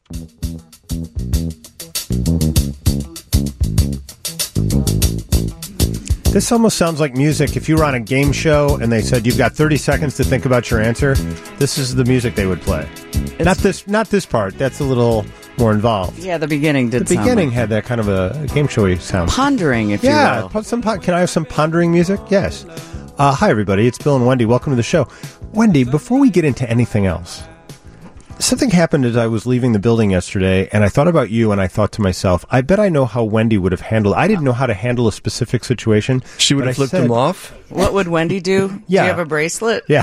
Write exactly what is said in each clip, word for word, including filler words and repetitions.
This almost sounds like music. If you were on a game show and they said you've got thirty seconds to think about your answer, this is the music they would play. It's, not this not this part. That's a little more involved. Yeah, the beginning did The sound beginning like had that kind of a game showy sound. Pondering, if yeah, you will. Some, can I have some pondering music? Yes. Uh, hi, everybody. It's Bill and Wendy. Welcome to the show. Wendy, before we get into anything else, something happened as I was leaving the building yesterday, and I thought about you, and I thought to myself, I bet I know how Wendy would have handled I didn't know how to handle a specific situation. She would have flipped him off? What would Wendy do? Yeah. Do you have a bracelet? Yeah.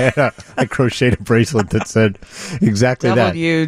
I crocheted a bracelet that said exactly W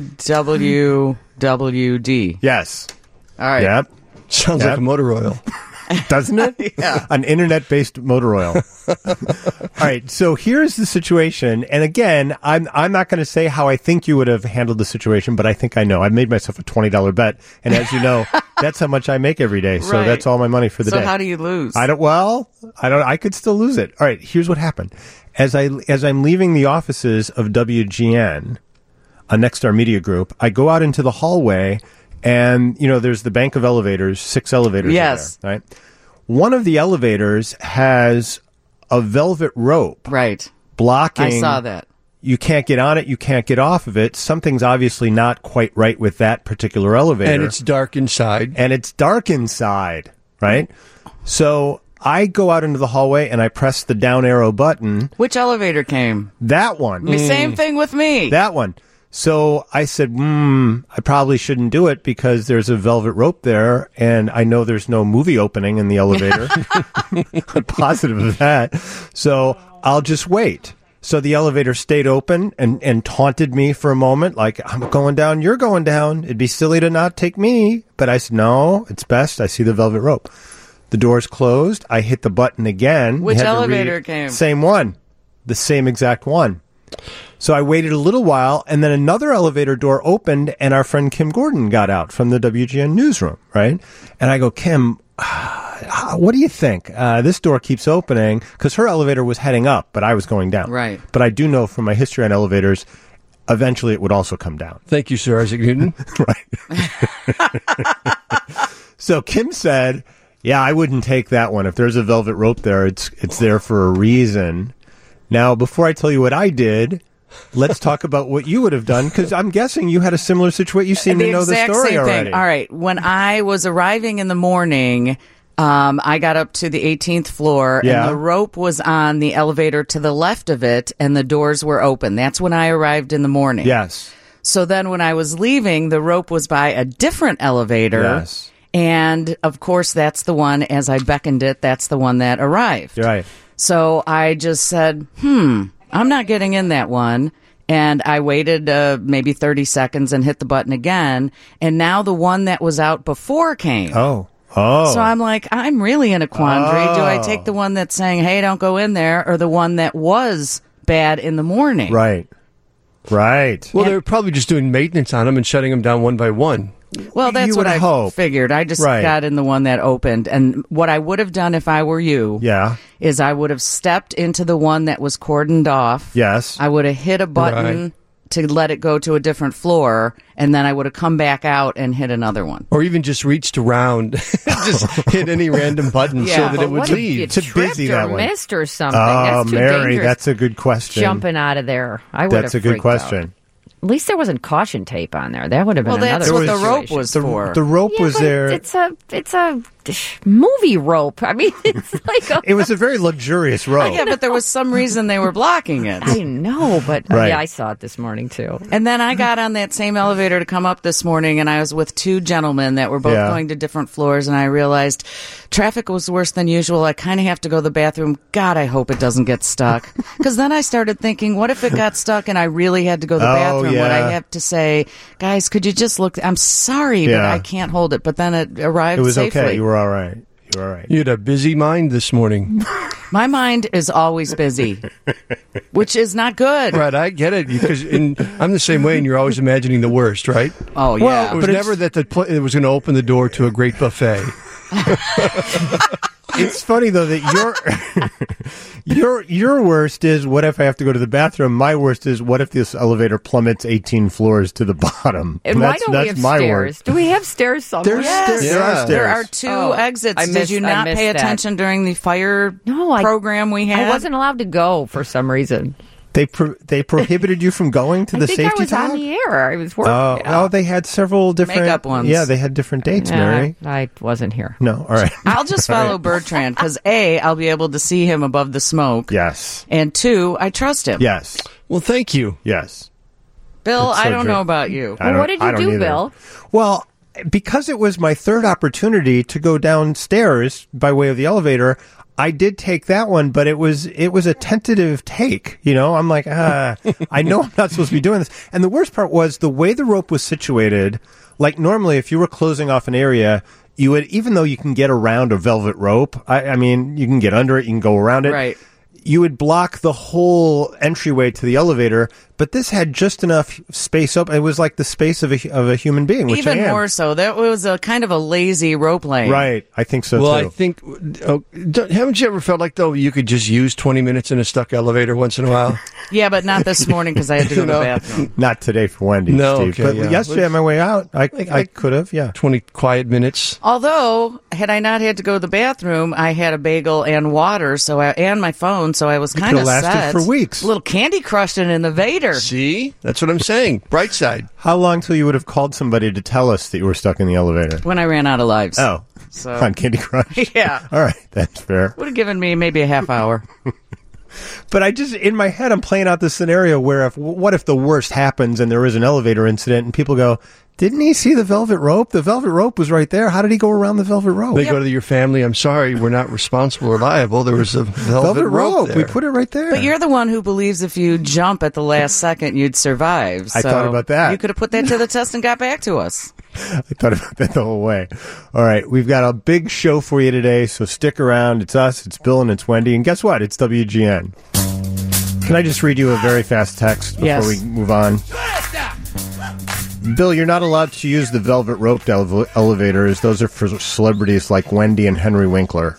W W D. that. Yes. All right. Yep. Sounds Yep. like a motor oil. Doesn't it? Yeah. An internet-based motor oil. All right, so here's the situation. And again, I'm I'm not going to say how I think you would have handled the situation, but I think I know. I made myself a twenty dollars bet. And as you know, that's how much I make every day. So Right. that's all my money for the so day. how do you lose? I don't, well, I don't, I could still lose it. All right, here's what happened. As I, as I'm leaving the offices of W G N, a Nexstar Media Group, I go out into the hallway. And, you know, there's the bank of elevators, six elevators Yes. there, right? One of the elevators has a velvet rope Right. blocking. I saw that. You can't get on it. You can't get off of it. Something's obviously not quite right with that particular elevator. And it's dark inside. And it's dark inside, right? So I go out into the hallway and I press the down arrow button. Which elevator came? That one. The Same thing with me. That one. So I said, hmm, I probably shouldn't do it because there's a velvet rope there, and I know there's no movie opening in the elevator. I'm positive of that. So I'll just wait. So the elevator stayed open and, and taunted me for a moment, like, I'm going down, you're going down. It'd be silly to not take me. But I said, no, it's best. I see the velvet rope. The door's closed. I hit the button again. Which Had to elevator read- came? Same one. The same exact one. So I waited a little while, and then another elevator door opened, and our friend Kim Gordon got out from the W G N newsroom, right? And I go, Kim, what do you think? Uh, this door keeps opening, because her elevator was heading up, but I was going down. Right. But I do know from my history on elevators, eventually it would also come down. Thank you, Sir Isaac Newton. Right. So Kim said, yeah, I wouldn't take that one. If there's a velvet rope there, it's it's there for a reason. Now, before I tell you what I did, let's talk about what you would have done, because I'm guessing you had a similar situation. You seem the to know the exact story same already. thing. All right. When I was arriving in the morning, um, I got up to the eighteenth floor, Yeah. and the rope was on the elevator to the left of it, and the doors were open. That's when I arrived in the morning. Yes. So then when I was leaving, the rope was by a different elevator. Yes. And, of course, that's the one, as I beckoned it, that's the one that arrived. You're right. So I just said, hmm, I'm not getting in that one. And I waited uh, maybe thirty seconds and hit the button again. And now the one that was out before came. Oh. Oh. So I'm like, I'm really in a quandary. Oh. Do I take the one that's saying, hey, don't go in there, or the one that was bad in the morning? Right. Right. Well, they're probably just doing maintenance on them and shutting them down one by one. Well, that's You what would I hope. figured. I just Right. got in the one that opened. And what I would have done if I were you Yeah. is I would have stepped into the one that was cordoned off. Yes. I would have hit a button Right. to let it go to a different floor, and then I would have come back out and hit another one. Or even just reached around, just hit any random button Yeah. so that But it would What if you lead. Too tripped busy or that one. missed or something? Oh, That's too Mary, dangerous. that's a good question. Jumping out of there. I would That's have a good freaked question. out. At least there wasn't caution tape on there. That would have been Well, that's another what the rope situation. was The, for. the rope Yeah, was but there. It's a it's a movie rope. I mean, it's like a, It was a very luxurious rope. yeah, but there was some reason they were blocking it. I know, but uh, Right. yeah, I saw it this morning too. And then I got on that same elevator to come up this morning, and I was with two gentlemen that were both Yeah. going to different floors, and I realized traffic was worse than usual. I kind of have to go to the bathroom. God, I hope it doesn't get stuck. Because then I started thinking, what if it got stuck and I really had to go to the Oh, bathroom? Would yeah. I have to say, guys, could you just look? I'm sorry, but Yeah. I can't hold it. But then it arrived It was safely. okay. You were all right. You were all right. You had a busy mind this morning. My mind is always busy, which is not good. Right, I get it. Because in, I'm the same way, and you're always imagining the worst, right? Oh, yeah. It was But never that the pl- it was going to open the door to a great buffet. It's funny though that your your your worst is what if I have to go to the bathroom? My worst is what if this elevator plummets eighteen floors to the bottom? And that's, why don't that's we have my stairs? worst. Do we have stairs somewhere? There's Yes. stairs. There are Yeah. stairs. There are two Oh, exits. I Did missed- you I not missed pay that. attention during the fire No, I- program we had? I wasn't allowed to go for some reason. They pro- they prohibited you from going to I the think safety I was talk? on the air. I was working. Oh, yeah. oh, they had several different Makeup ones. Yeah, they had different dates, Nah, Mary. I wasn't here. No, all right. I'll just follow Bertrand because A, I'll be able to see him above the smoke. Yes. And two, I trust him. Yes. Well, thank you. Yes. Bill, That's so I don't true. know about you. I Well, don't- what did I you don't do, either. Bill? Well, because it was my third opportunity to go downstairs by way of the elevator, I did take that one, but it was it was a tentative take. You know, I'm like, ah, I know I'm not supposed to be doing this. And the worst part was the way the rope was situated. Like normally, if you were closing off an area, you would, even though you can get around a velvet rope. I, I mean, you can get under it, you can go around it. Right. You would block the whole entryway to the elevator, but this had just enough space up. It was like the space of a of a human being, which Even I am. more so. That was a kind of a lazy rope lane. Right, I think so Well, too. I think. Oh, don't- haven't you ever felt like though you could just use twenty minutes in a stuck elevator once in a while? Yeah, but not this morning because I had to go to the bathroom. Not today for Wendy, No, Steve. okay, but yeah. yesterday on my way out, I I could have, yeah. Twenty quiet minutes. Although, had I not had to go to the bathroom, I had a bagel and water, so I, and my phone, so I was kind of could've lasted set. for weeks. A little Candy Crushing in the Vader. See, that's what I'm saying. Bright side. How long till you would have called somebody to tell us that you were stuck in the elevator? When I ran out of lives. Oh, So- on Candy Crush. Yeah. All right, that's fair. Would have given me maybe a half hour. But I just, in my head, I'm playing out this scenario where if, what if the worst happens and there is an elevator incident and people go, didn't he see the velvet rope? The velvet rope was right there. How did he go around the velvet rope? They go to your family. I'm sorry, we're not responsible or liable. There was a velvet, velvet rope. rope. there. We put it right there. But you're the one who believes if you jump at the last second, you'd survive. I So thought about that. You could have put that to the test and got back to us. I thought about that the whole way. All right, we've got a big show for you today, so stick around. It's us, it's Bill, and it's Wendy. And guess what? It's W G N. Can I just read you a very fast text before Yes. we move on? Bill, you're not allowed to use the velvet roped ele- elevators. Those are for celebrities like Wendy and Henry Winkler.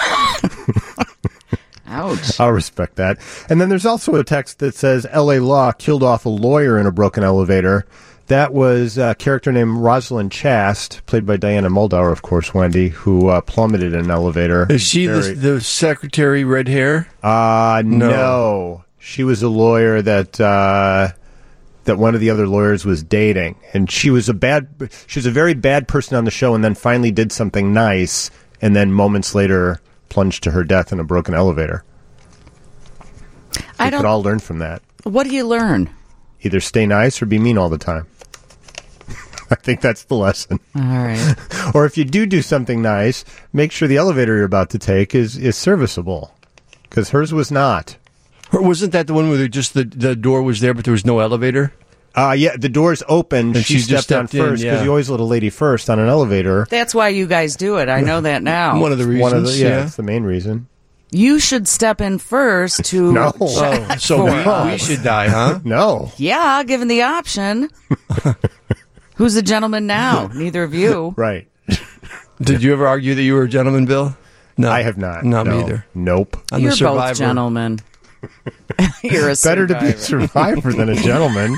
Ouch. I'll respect that. And then there's also a text that says L A Law killed off a lawyer in a broken elevator. That was a character named Rosalind Chast, played by Diana Muldaur, of course, Wendy, who uh, plummeted an elevator. Is she the, Very- the secretary, red hair? Uh, no. No. She was a lawyer that uh, that one of the other lawyers was dating, and she was a bad. She was a very bad person on the show, and then finally did something nice, and then moments later plunged to her death in a broken elevator. I We don't. could all learn from that. What do you learn? Either stay nice or be mean all the time. I think that's the lesson. All right. Or if you do do something nice, make sure the elevator you're about to take is, is serviceable, because hers was not. Or wasn't that the one where they just the, the door was there, but there was no elevator? Uh, yeah, the door's open. And She, she just stepped on stepped in, first because yeah. you always let a lady first on an elevator. That's why you guys do it. I know that now. One of the reasons. One of the, yeah, yeah. that's the main reason. You should step in first to. No. Oh, so For we, we should die, huh? No. Yeah, given the option. Who's the gentleman now? Neither of you. Right. Did you ever argue that you were a gentleman, Bill? No, I have not. Not no. me either. Nope. I'm You're the survivor. both gentlemen. You're a Better to be a survivor. survivor than a gentleman.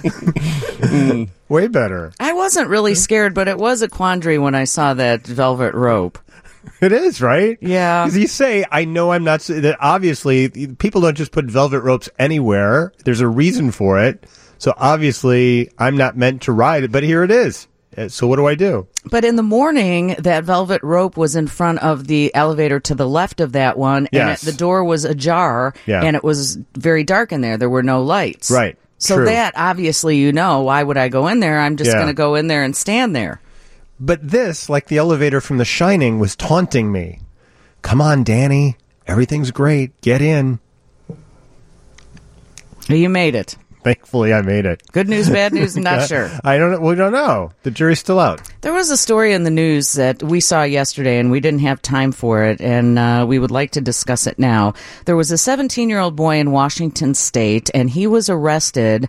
Way better. I wasn't really scared, but it was a quandary when I saw that velvet rope. It is, right? Yeah. Because you say, I know I'm not, that obviously, people don't just put velvet ropes anywhere. There's a reason for it. So obviously, I'm not meant to ride it, but here it is. Uh, So what do I do? But in the morning, that velvet rope was in front of the elevator to the left of that one, Yes. and it, the door was ajar, Yeah. and it was very dark in there. There were no lights. Right. So True. that, obviously, you know, why would I go in there? I'm just Yeah. going to go in there and stand there. But this, like the elevator from The Shining, was taunting me. Come on, Danny. Everything's great. Get in. You made it. Thankfully, I made it. Good news, bad news, not sure. I don't know. We don't know. The jury's still out. There was a story in the news that we saw yesterday, and we didn't have time for it, and uh, we would like to discuss it now. There was a seventeen-year-old boy in Washington State, and he was arrested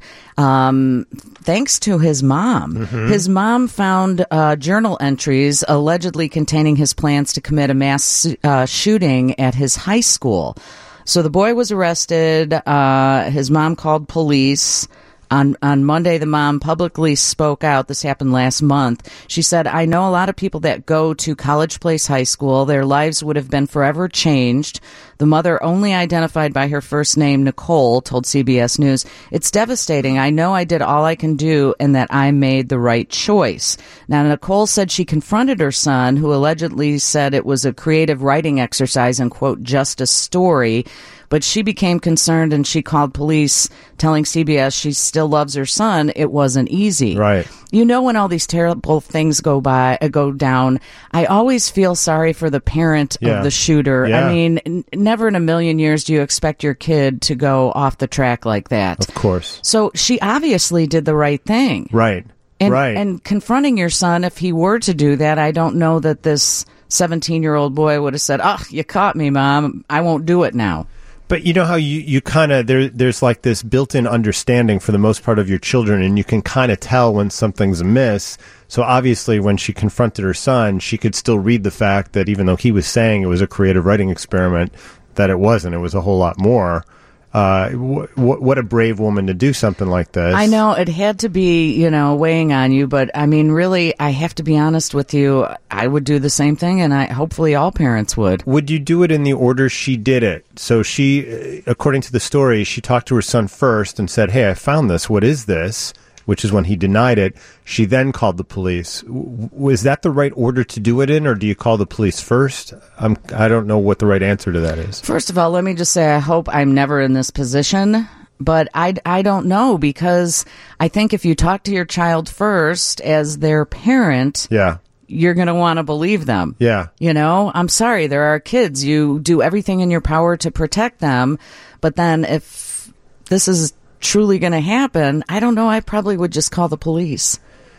um, thanks to his mom. Mm-hmm. His mom found uh, journal entries allegedly containing his plans to commit a mass uh, shooting at his high school. So the boy was arrested. Uh, his mom called police. On on Monday, the mom publicly spoke out. This happened last month. She said, I know a lot of people that go to College Place High School. Their lives would have been forever changed. The mother, only identified by her first name, Nicole, told C B S News, it's devastating. I know I did all I can do and that I made the right choice. Now, Nicole said she confronted her son, who allegedly said it was a creative writing exercise and, quote, just a story. But she became concerned and she called police, telling C B S she still loves her son. It wasn't easy. Right. You know, when all these terrible things go by, uh, go down, I always feel sorry for the parent Yeah. of the shooter. Yeah. I mean, n- never in a million years do you expect your kid to go off the track like that. Of course. So she obviously did the right thing. Right. And, right. and confronting your son, if he were to do that, I don't know that this seventeen-year-old boy would have said, oh, you caught me, Mom. I won't do it now. But you know how you, you kind of, there, there's like this built-in understanding for the most part of your children, and you can kind of tell when something's amiss. So obviously when she confronted her son, she could still read the fact that even though he was saying it was a creative writing experiment, that it wasn't. It was a whole lot more. Uh, w- w- what a brave woman to do something like this. I know it had to be, you know, weighing on you, but I mean, really, I have to be honest with you. I would do the same thing, and I hopefully all parents would. Would you do it in the order she did it? So she, according to the story, she talked to her son first and said, hey, I found this. What is this? Which is when he denied it. She then called the police. Was that the right order to do it in, or do you call the police first? I'm, I don't know what the right answer to that is. First of all, let me just say I hope I'm never in this position, but I, I don't know, because I think if you talk to your child first as their parent, Yeah. you're going to want to believe them. Yeah. You know, I'm sorry, there are kids. You do everything in your power to protect them, but then if this is truly going to happen, I don't know, I probably would just call the police.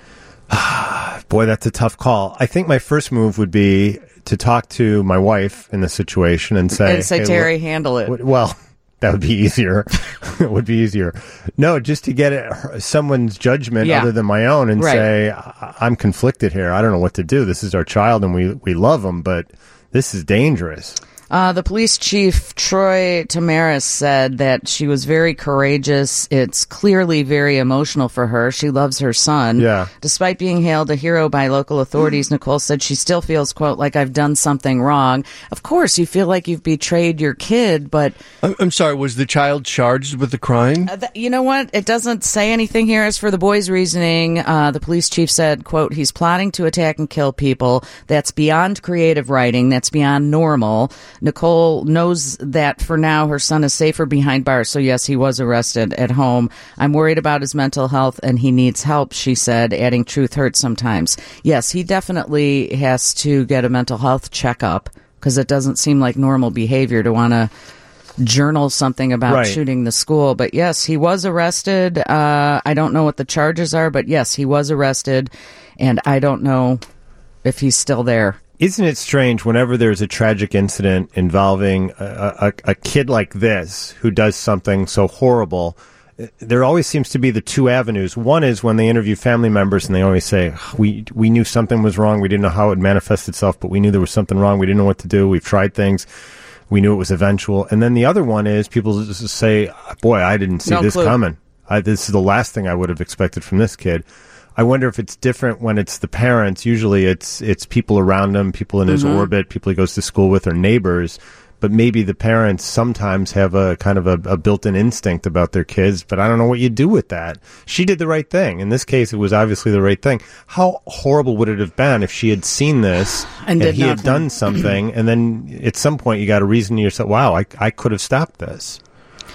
Boy, that's a tough call. I think my first move would be to talk to my wife in the situation and say, And say, hey, Terry, look- handle it. w- Well, that would be easier. It would be easier. No, just to get it, her- someone's judgment Yeah. other than my own and Right. say, I- I'm conflicted here. I don't know what to do. This is our child and we, we love him, but this is dangerous. Uh, the police chief, Troy Tamaris, said that she was very courageous. It's clearly very emotional for her. She loves her son. Yeah. Despite being hailed a hero by local authorities, Nicole said she still feels, quote, like I've done something wrong. Of course, you feel like you've betrayed your kid, but I'm, I'm sorry, was the child charged with the crime? Uh, th- you know what? It doesn't say anything here. As for the boy's reasoning, uh, the police chief said, quote, he's plotting to attack and kill people. That's beyond creative writing. That's beyond normal. Nicole knows that for now her son is safer behind bars. So yes, he was arrested at home. I'm worried about his mental health and he needs help, she said, adding truth hurts sometimes. Yes, he definitely has to get a mental health checkup, because it doesn't seem like normal behavior to want to journal something about Right. shooting the school. But yes, he was arrested. Uh, I don't know what the charges are, but yes, he was arrested, and I don't know if he's still there. Isn't it strange whenever there's a tragic incident involving a, a, a kid like this who does something so horrible, there always seems to be the two avenues. One is when they interview family members and they always say, we we knew something was wrong. We didn't know how it would manifest itself, but we knew there was something wrong. We didn't know what to do. We've tried things. We knew it was eventual. And then the other one is people just say, boy, I didn't see No this clue. coming. I, this is the last thing I would have expected from this kid. I wonder if it's different when it's the parents. Usually it's it's people around him, people in his Mm-hmm. orbit, people he goes to school with, or neighbors. But maybe the parents sometimes have a kind of a, a built-in instinct about their kids, but I don't know what you do with that. She did the right thing. In this case, it was obviously the right thing. How horrible would it have been if she had seen this And and, did he had nothing. done something, and then at some point you got to reason to yourself, wow, I, I could have stopped this.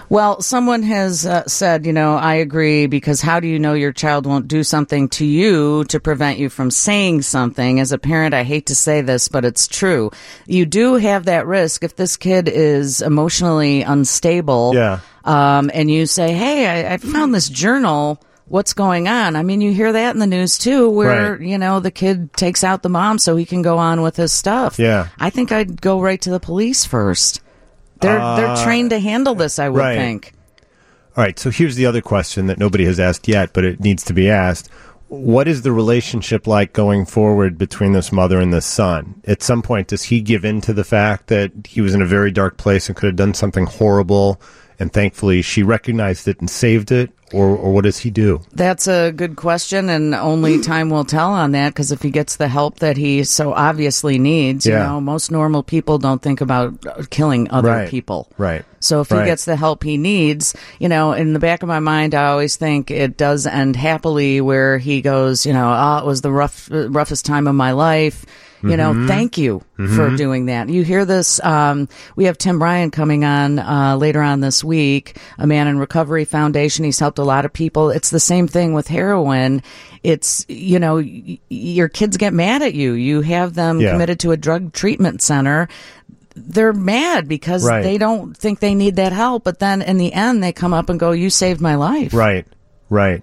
Well, someone has uh, said, you know, I agree, because how do you know your child won't do something to you to prevent you from saying something? As a parent, I hate to say this, but it's true. You do have that risk if this kid is emotionally unstable. Yeah. Um, and you say, hey, I, I found this journal. What's going on? I mean, you hear that in the news too, where, Right. you know, the kid takes out the mom so he can go on with his stuff. Yeah. I think I'd go right to the police first. They're Uh, they're trained to handle this, I would right. think. All right, so here's the other question that nobody has asked yet, but it needs to be asked. What is the relationship like going forward between this mother and this son? At some point, does he give in to the fact that he was in a very dark place and could have done something horrible, and thankfully she recognized it and saved it? Or, or what does he do? That's a good question, and only time will tell on that, because if he gets the help that he so obviously needs, you Yeah. know, most normal people don't think about uh, killing other Right. people. Right. So if Right. he gets the help he needs, you know, in the back of my mind, I always think it does end happily, where he goes, you know, oh, it was the rough, uh, roughest time of my life. You know, Mm-hmm. thank you for doing that. You hear this. Um, we have Tim Ryan coming on uh, later on this week, a Man in Recovery Foundation. He's helped a lot of people. It's the same thing with heroin. It's, you know, y- your kids get mad at you. You have them Yeah. committed to a drug treatment center. They're mad because Right. they don't think they need that help. But then in the end, they come up and go, you saved my life. Right, right.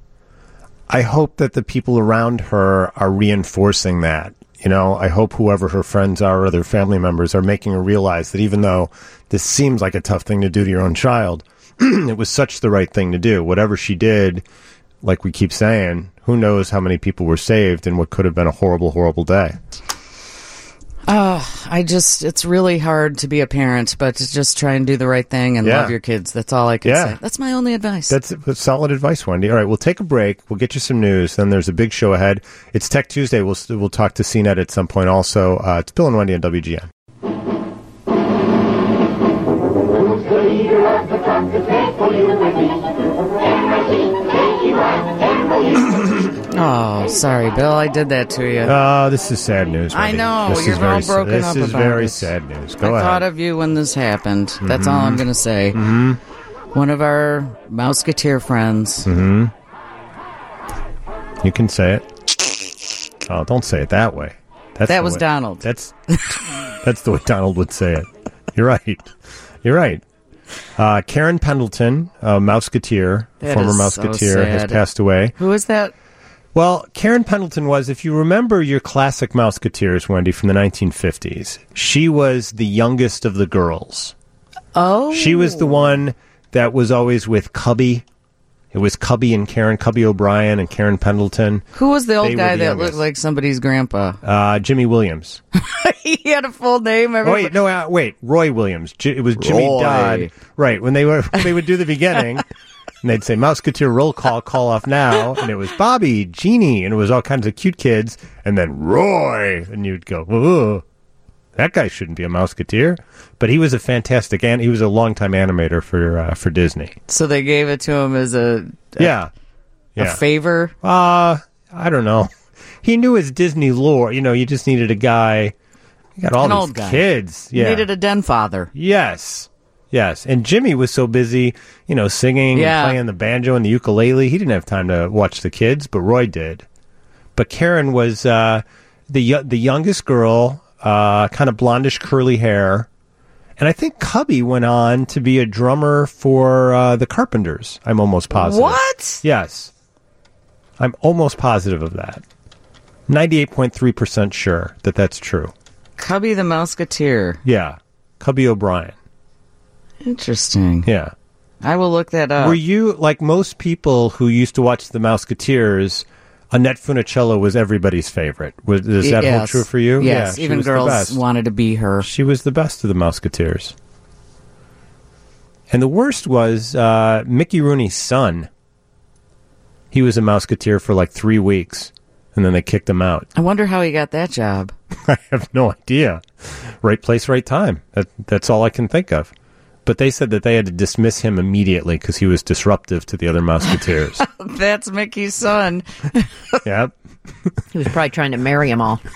I hope that the people around her are reinforcing that. You know, I hope whoever her friends are or other family members are making her realize that even though this seems like a tough thing to do to your own child, it was such the right thing to do. Whatever she did, like we keep saying, who knows how many people were saved in what could have been a horrible, horrible day. Oh, I just, it's really hard to be a parent, but to just try and do the right thing and Yeah. love your kids. That's all I can Yeah. say. That's my only advice. That's, that's solid advice, Wendy. All right, we'll take a break. We'll get you some news. Then there's a big show ahead. It's Tech Tuesday. We'll we'll talk to C net at some point also. Uh, it's Bill and Wendy on W G N. Who's the leader of the flock that's made for you and me? M I C K E Y M O U. Oh, sorry, Bill. I did that to you. Oh, this is sad news, I Wendy. know, This you're is very, all broken this up is about very it. sad news. I Go ahead. thought of you when this happened. That's all I'm going to say. Mm-hmm. One of our Mouseketeer friends. Mm-hmm. You can say it. Oh, don't say it that way. That's That the was way- Donald. That's that's the way Donald would say it. You're right. You're right. Uh, Karen Pendleton, a Mouseketeer, That former is so Mouseketeer, has sad. passed away. Who is that? Well, Karen Pendleton was, if you remember your classic Mouseketeers, Wendy, from the nineteen fifties, she was the youngest of the girls. Oh. She was the one that was always with Cubby. It was Cubby and Karen, Cubby O'Brien and Karen Pendleton. Who was the They old were guy the that youngest. looked like somebody's grandpa? Uh, Jimmy Williams. He had a full name. Oh, Everybody- wait, no, uh, wait. Roy Williams. J- it was Jimmy Roy. Dodd. Right. When they were, when they would do the beginning, and they'd say, Mouseketeer roll call, call off now. And it was Bobby, Jeannie, and it was all kinds of cute kids. And then Roy. And you'd go, oh, that guy shouldn't be a Mouseketeer. But he was a fantastic, and he was a longtime animator for, uh, for Disney. So they gave it to him as a, a, Yeah. a Yeah. favor. Uh, I don't know. He knew his Disney lore. You know, you just needed a guy. You got all An these old guy. kids. You Yeah. needed a den father. Yes. Yes. And Jimmy was so busy, you know, singing Yeah. and playing the banjo and the ukulele. He didn't have time to watch the kids, but Roy did. But Karen was uh, the yo- the youngest girl, uh, kind of blondish curly hair. And I think Cubby went on to be a drummer for uh, the Carpenters. I'm almost positive. What? Yes. I'm almost positive of that. ninety-eight point three percent sure that that's true. Cubby the Mouseketeer. Yeah. Cubby O'Brien. Interesting. Yeah. I will look that up. Were you, like most people who used to watch the Mouseketeers, Annette Funicello was everybody's favorite? Was, does that yes. hold true for you? Yes, Yeah, she even was the girls best. wanted to be her. She was the best of the Mouseketeers. And the worst was uh, Mickey Rooney's son. He was a Mouseketeer for like three weeks, and then they kicked him out. I wonder how he got that job. I have no idea. Right place, right time. That, that's all I can think of. But they said that they had to dismiss him immediately because he was disruptive to the other Mouseketeers. That's Mickey's son. Yep. He was probably trying to marry them all.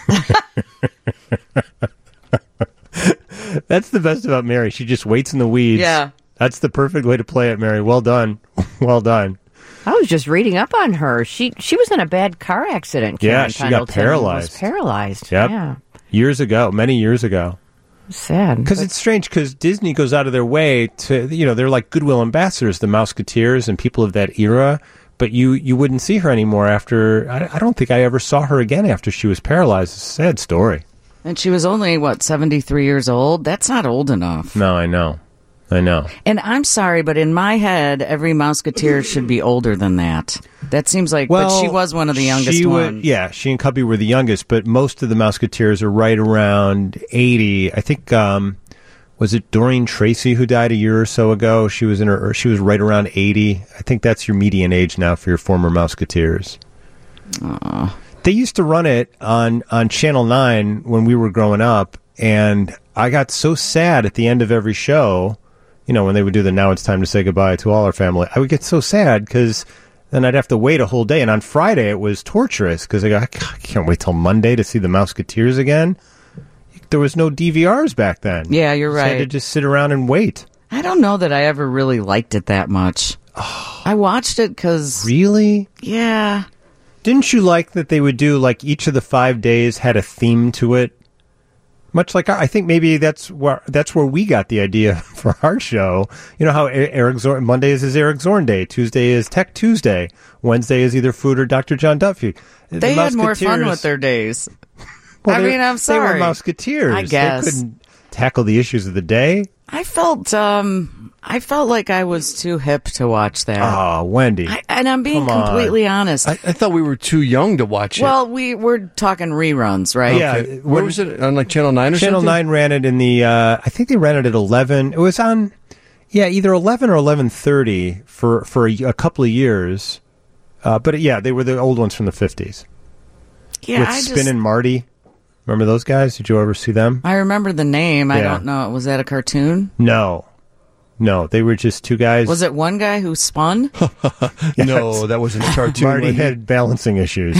That's the best about Mary. She just waits in the weeds. Yeah. That's the perfect way to play it, Mary. Well done. Well done. I was just reading up on her. She she was in a bad car accident. Karen Yeah, she got Pendleton paralyzed. Was paralyzed. Yep. Yeah. Years ago, many years ago. Sad. Because but- it's strange, because Disney goes out of their way to, you know, they're like goodwill ambassadors, the Mouseketeers and people of that era. But you, you wouldn't see her anymore after, I, I don't think I ever saw her again after she was paralyzed. It's a sad story. And she was only, what, seventy-three years old? That's not old enough. No, I know. I know. And I'm sorry, but in my head, every Mouseketeer should be older than that. That seems like, Well, but she was one of the youngest she would- ones. Yeah, she and Cubby were the youngest, but most of the Mouseketeers are right around eighty. I think, um, was it Doreen Tracy who died a year or so ago? She was in her, she was right around eighty. I think that's your median age now for your former Mouseketeers. Aww. They used to run it on, on Channel nine when we were growing up, and I got so sad at the end of every show, you know, when they would do the Now It's Time to Say Goodbye to All Our Family. I would get so sad because then I'd have to wait a whole day, and on Friday it was torturous because I, go, I can't wait till Monday to see the Mouseketeers again. There was no D V Rs back then. Yeah, you're So I had to right. just sit around and wait. I don't know that I ever really liked it that much. I watched it because, Really? yeah. Didn't you like that they would do, like, each of the five days had a theme to it? Much like, I think maybe that's where, that's where we got the idea for our show. You know how Eric Zorn, Mondays is Eric Zorn Day, Tuesday is Tech Tuesday, Wednesday is either Food or Doctor John Duffy. The They had more fun Mouseketeers- with their days. Well, I they- mean, I'm They sorry. were Mouseketeers. I guess. They couldn't tackle the issues of the day. I felt, um, I felt like I was too hip to watch that. Oh, Wendy. I, and I'm being Come on. completely honest. I, I thought we were too young to watch it. well, we we're talking reruns, right? Yeah. Okay. Where was it? On like Channel nine or Channel something? nine ran it in the, uh, I think they ran it at eleven. It was on, yeah, either eleven or eleven thirty for, for a, a couple of years. Uh, but yeah, they were the old ones from the fifties. Yeah, With I Spin just, and Marty. Remember those guys? Did you ever see them? I remember the name. I Yeah. don't know. Was that a cartoon? No. No, they were just two guys. Was it one guy who spun? No, that wasn't a cartoon. Marty Wendy. had balancing issues.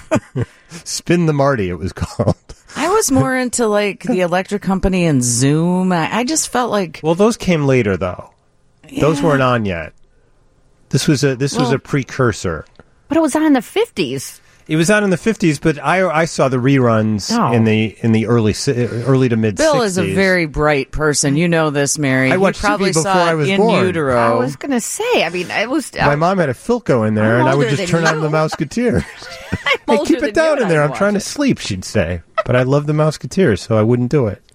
Spin the Marty, it was called. I was more into like the Electric Company and Zoom. I, I just felt like Well, those came later, though. Those Yeah. weren't on yet. This was a this was Well- a precursor. But it was on in the fifties. It was on in the fifties, but I I saw the reruns Oh. in the in the early si- early to mid. Bill sixties. is a very bright person. You know this, Mary. I He watched probably T V before saw I it was in born. utero. I was going to say, I mean, I was. My mom had a Philco in there, I'm and I would older just than turn on you. the Mouseketeers. I'm Hey, older keep than it down you in there. and I'm I trying to watch it. sleep, she'd say. But I love the Mouseketeers, so I wouldn't do it.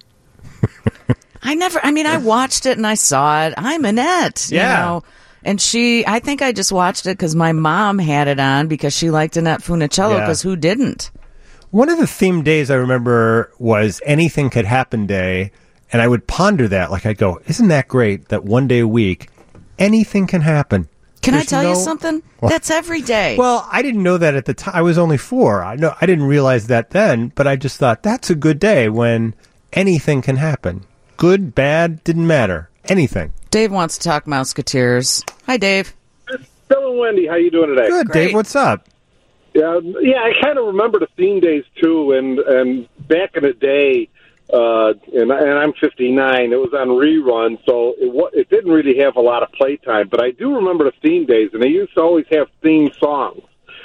I never. I mean, I watched it and I saw it. I'm Annette. You Yeah. know? And she, I think I just watched it because my mom had it on because she liked Annette Funicello. Yeah. Because who didn't? One of the theme days I remember was Anything Could Happen Day, and I would ponder that. Like, I'd go, isn't that great that one day a week, anything can happen? Can I There's tell you no- something? What? That's every day. Well, I didn't know that at the time. I was only four. I know I didn't realize that then, but I just thought that's a good day when anything can happen. Good, bad, didn't matter. Anything. Dave wants to talk Mouseketeers. Hi, Dave. Bill and Wendy, how you doing today? Good, Great. Dave. What's up? Yeah, yeah. I kind of remember the theme days too, and and back in the day, uh, and, and I'm fifty-nine. It was on rerun, so it wa- it didn't really have a lot of playtime. But I do remember the theme days, and they used to always have theme songs.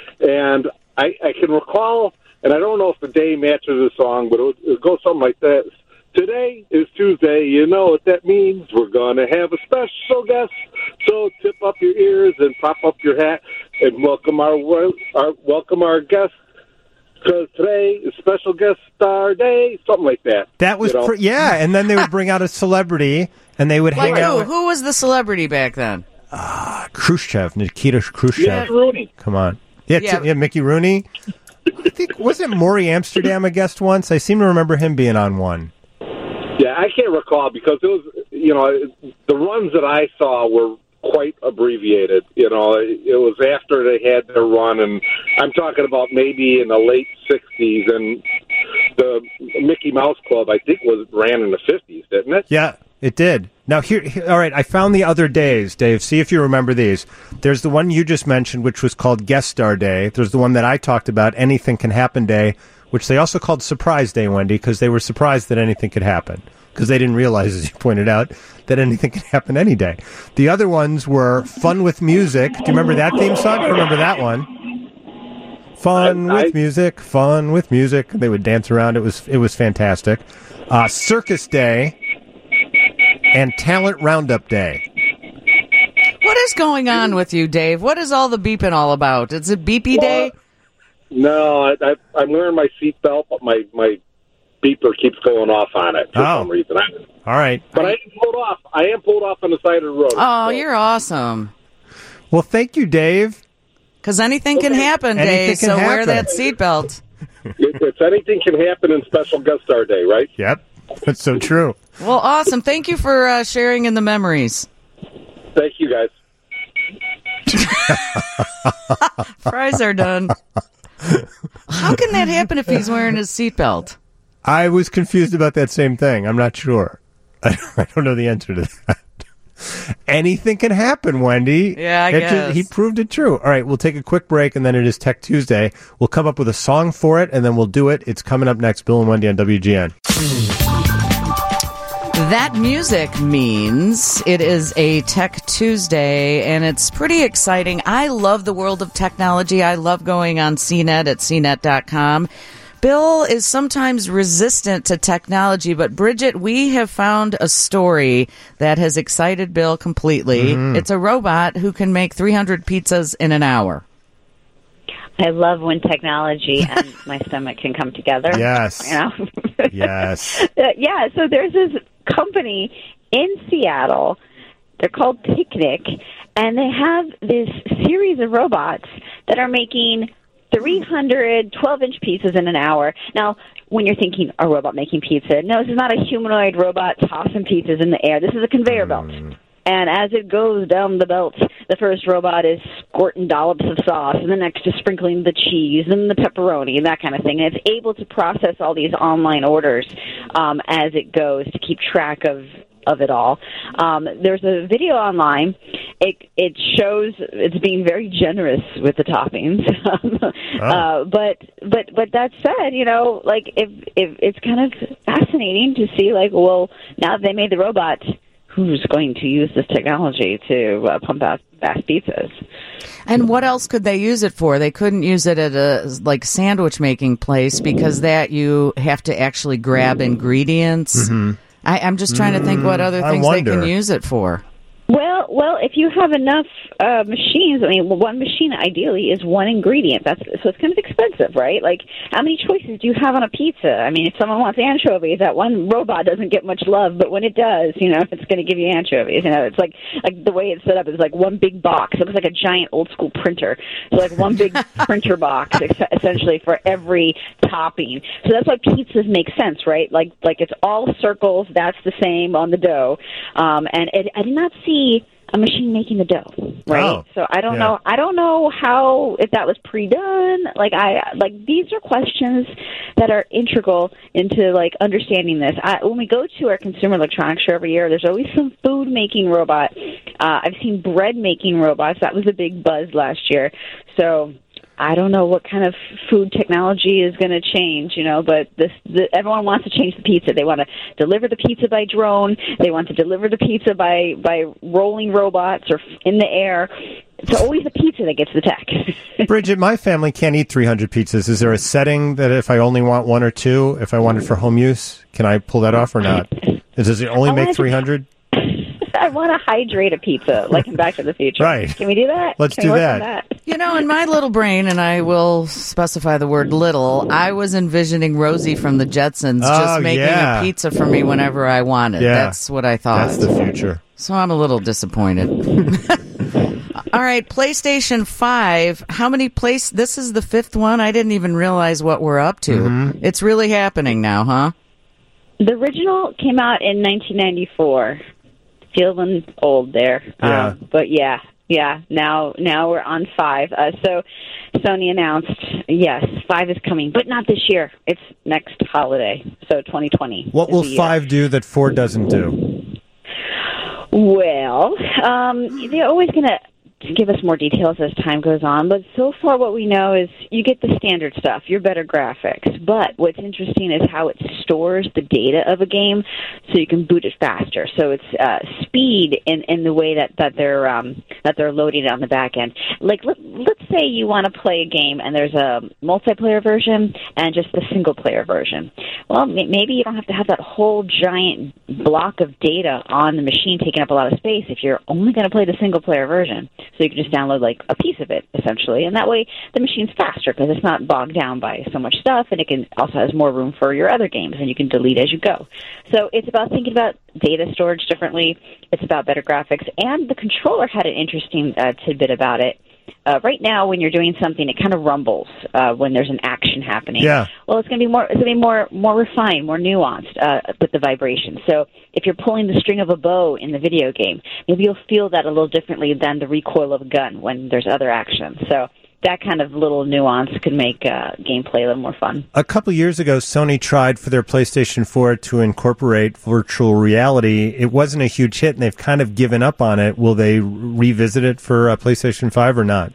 And I, I can recall, and I don't know if the day matches the song, but it would, it would go something like this. Today is Tuesday. You know what that means. We're going to have a special guest. So tip up your ears and pop up your hat and welcome our, our welcome our guest. Because today is special guest star day, something like that. That was, you know? pr- yeah. And then they would bring out a celebrity, and they would Like hang out who? with Who was the celebrity back then? Khrushchev, Nikita Khrushchev. Yeah, Rooney. Come on. Yeah, Yeah. t- yeah, Mickey Rooney. I think, wasn't Maury Amsterdam a guest once? I seem to remember him being on one. Yeah, I can't recall because it was, you know, the runs that I saw were quite abbreviated. You know, it was after they had their run, and I'm talking about maybe in the late sixties, and the Mickey Mouse Club, I think, was ran in the fifties, didn't it? Yeah, it did. Now, here, here, all right, I found the other days, Dave. See if you remember these. There's the one you just mentioned, which was called Guest Star Day. There's the one that I talked about, Anything Can Happen Day, which they also called Surprise Day, Wendy, because they were surprised that anything could happen. because they didn't realize, as you pointed out, that anything can happen any day. The other ones were Fun with Music. Do you remember that theme song? I remember that one. Fun I, I, with music, fun with music. They would dance around. It was it was fantastic. Uh, Circus Day and Talent Roundup Day. What is going on with you, Dave? What is all the beeping all about? Is it beepy day? No, I, I, I'm wearing my seatbelt, but my, my beeper keeps going off on it for Oh. some reason. I, All right. but I am pulled off. I am pulled off on the side of the road. Oh, so. you're awesome. Well, thank you, Dave. Because anything can happen, Anything Dave, can so wear happen. that seatbelt. If, if anything can happen in special guest star day, right? Yep. That's so true. Well, awesome. Thank you for uh, sharing in the memories. Thank you, guys. Fries are done. How can that happen if he's wearing his seatbelt? I was confused about that same thing. I'm not sure. I don't know the answer to that. Anything can happen, Wendy. Yeah, I It guess. he proved it true. All right, we'll take a quick break, and then it is Tech Tuesday. We'll come up with a song for it, and then we'll do it. It's coming up next. Bill and Wendy on W G N. That music means it is a Tech Tuesday, and it's pretty exciting. I love the world of technology. I love going on C net at C net dot com. Bill is sometimes resistant to technology, but Bridget, we have found a story that has excited Bill completely. Mm-hmm. It's a robot who can make three hundred pizzas in an hour. I love when technology and my stomach can come together. Yes. You know? Yes. Uh, yeah, so there's this company in Seattle. They're called Picnic, and they have this series of robots that are making three hundred twelve-inch pizzas in an hour. Now, when you're thinking a robot making pizza, no, this is not a humanoid robot tossing pizzas in the air. This is a conveyor belt. Mm. And as it goes down the belt, the first robot is squirting dollops of sauce, and the next is sprinkling the cheese and the pepperoni and that kind of thing. And it's able to process all these online orders um, as it goes to keep track of of it all. Um, there's a video online. It it shows it's being very generous with the toppings. Oh. uh, but but but that said, you know, like if if it's kind of fascinating to see, like, well, now that they made the robot, who's going to use this technology to uh, pump out fast pizzas? And what else could they use it for? They couldn't use it at a like sandwich making place because that you have to actually grab ingredients. Mm-hmm. I, I'm just trying to think what other I things they wonder. can use it for. Well, well, if you have enough uh, machines, I mean, well, one machine ideally is one ingredient. That's so it's kind of expensive, right? Like, how many choices do you have on a pizza? I mean, if someone wants anchovies, that one robot doesn't get much love, but when it does, you know, it's going to give you anchovies. You know, it's like like the way it's set up is like one big box. It looks like a giant old school printer. So like one big printer box, ex- essentially for every topping. So that's why pizzas make sense, right? Like like it's all circles. That's the same on the dough, um, and it, I did not see a machine making the dough, right? Oh, so I don't yeah. know. I don't know how if that was pre-done. Like I like these are questions that are integral into like understanding this. I, when we go to our Consumer Electronics Show every year, there's always some food making robot. Uh, I've seen bread making robots. That was a big buzz last year. So I don't know what kind of food technology is going to change, you know, but this the, everyone wants to change the pizza. They want to deliver the pizza by drone. They want to deliver the pizza by, by rolling robots or in the air. It's always the pizza that gets the tech. Bridget, my family can't eat three hundred pizzas. Is there a setting that if I only want one or two, if I want it for home use, can I pull that off or not? Does it only I make wanna- three hundred? I want to hydrate a pizza, like in Back to the Future. Right. Can we do that? Let's Can we do work that. on that? You know, in my little brain, and I will specify the word little, I was envisioning Rosie from the Jetsons Oh, just making yeah. a pizza for me whenever I wanted. Yeah. That's what I thought. That's the future. So I'm a little disappointed. All right, PlayStation five. How many place? This is the fifth one. I didn't even realize what we're up to. Mm-hmm. It's really happening now, huh? The original came out in nineteen ninety-four. Feeling old there. Yeah. Um, but yeah, yeah. Now, now we're on five. Uh, so Sony announced, yes, five is coming, but not this year. It's next holiday. So twenty twenty. What is will the year. five do that four doesn't do? Well, um, they're always going to to give us more details as time goes on. But so far what we know is you get the standard stuff, your better graphics. But what's interesting is how it stores the data of a game so you can boot it faster. So it's uh, speed in, in the way that, that they're um, that they're loading it on the back end. Like, let, let's say you want to play a game and there's a multiplayer version and just the single-player version. Well, maybe you don't have to have that whole giant block of data on the machine taking up a lot of space if you're only going to play the single-player version. So you can just download, like, a piece of it, essentially. And that way the machine's faster because it's not bogged down by so much stuff, and it can also has more room for your other games, and you can delete as you go. So it's about thinking about data storage differently. It's about better graphics. And the controller had an interesting uh, tidbit about it. Uh, right now, when you're doing something, it kind of rumbles uh, when there's an action happening. Yeah. Well, it's going to be more. It's going to be more, more refined, more nuanced uh, with the vibration. So, if you're pulling the string of a bow in the video game, maybe you'll feel that a little differently than the recoil of a gun when there's other action. So, that kind of little nuance could make uh, gameplay a little more fun. A couple years ago, Sony tried for their PlayStation four to incorporate virtual reality. It wasn't a huge hit, and they've kind of given up on it. Will they revisit it for uh, PlayStation five or not?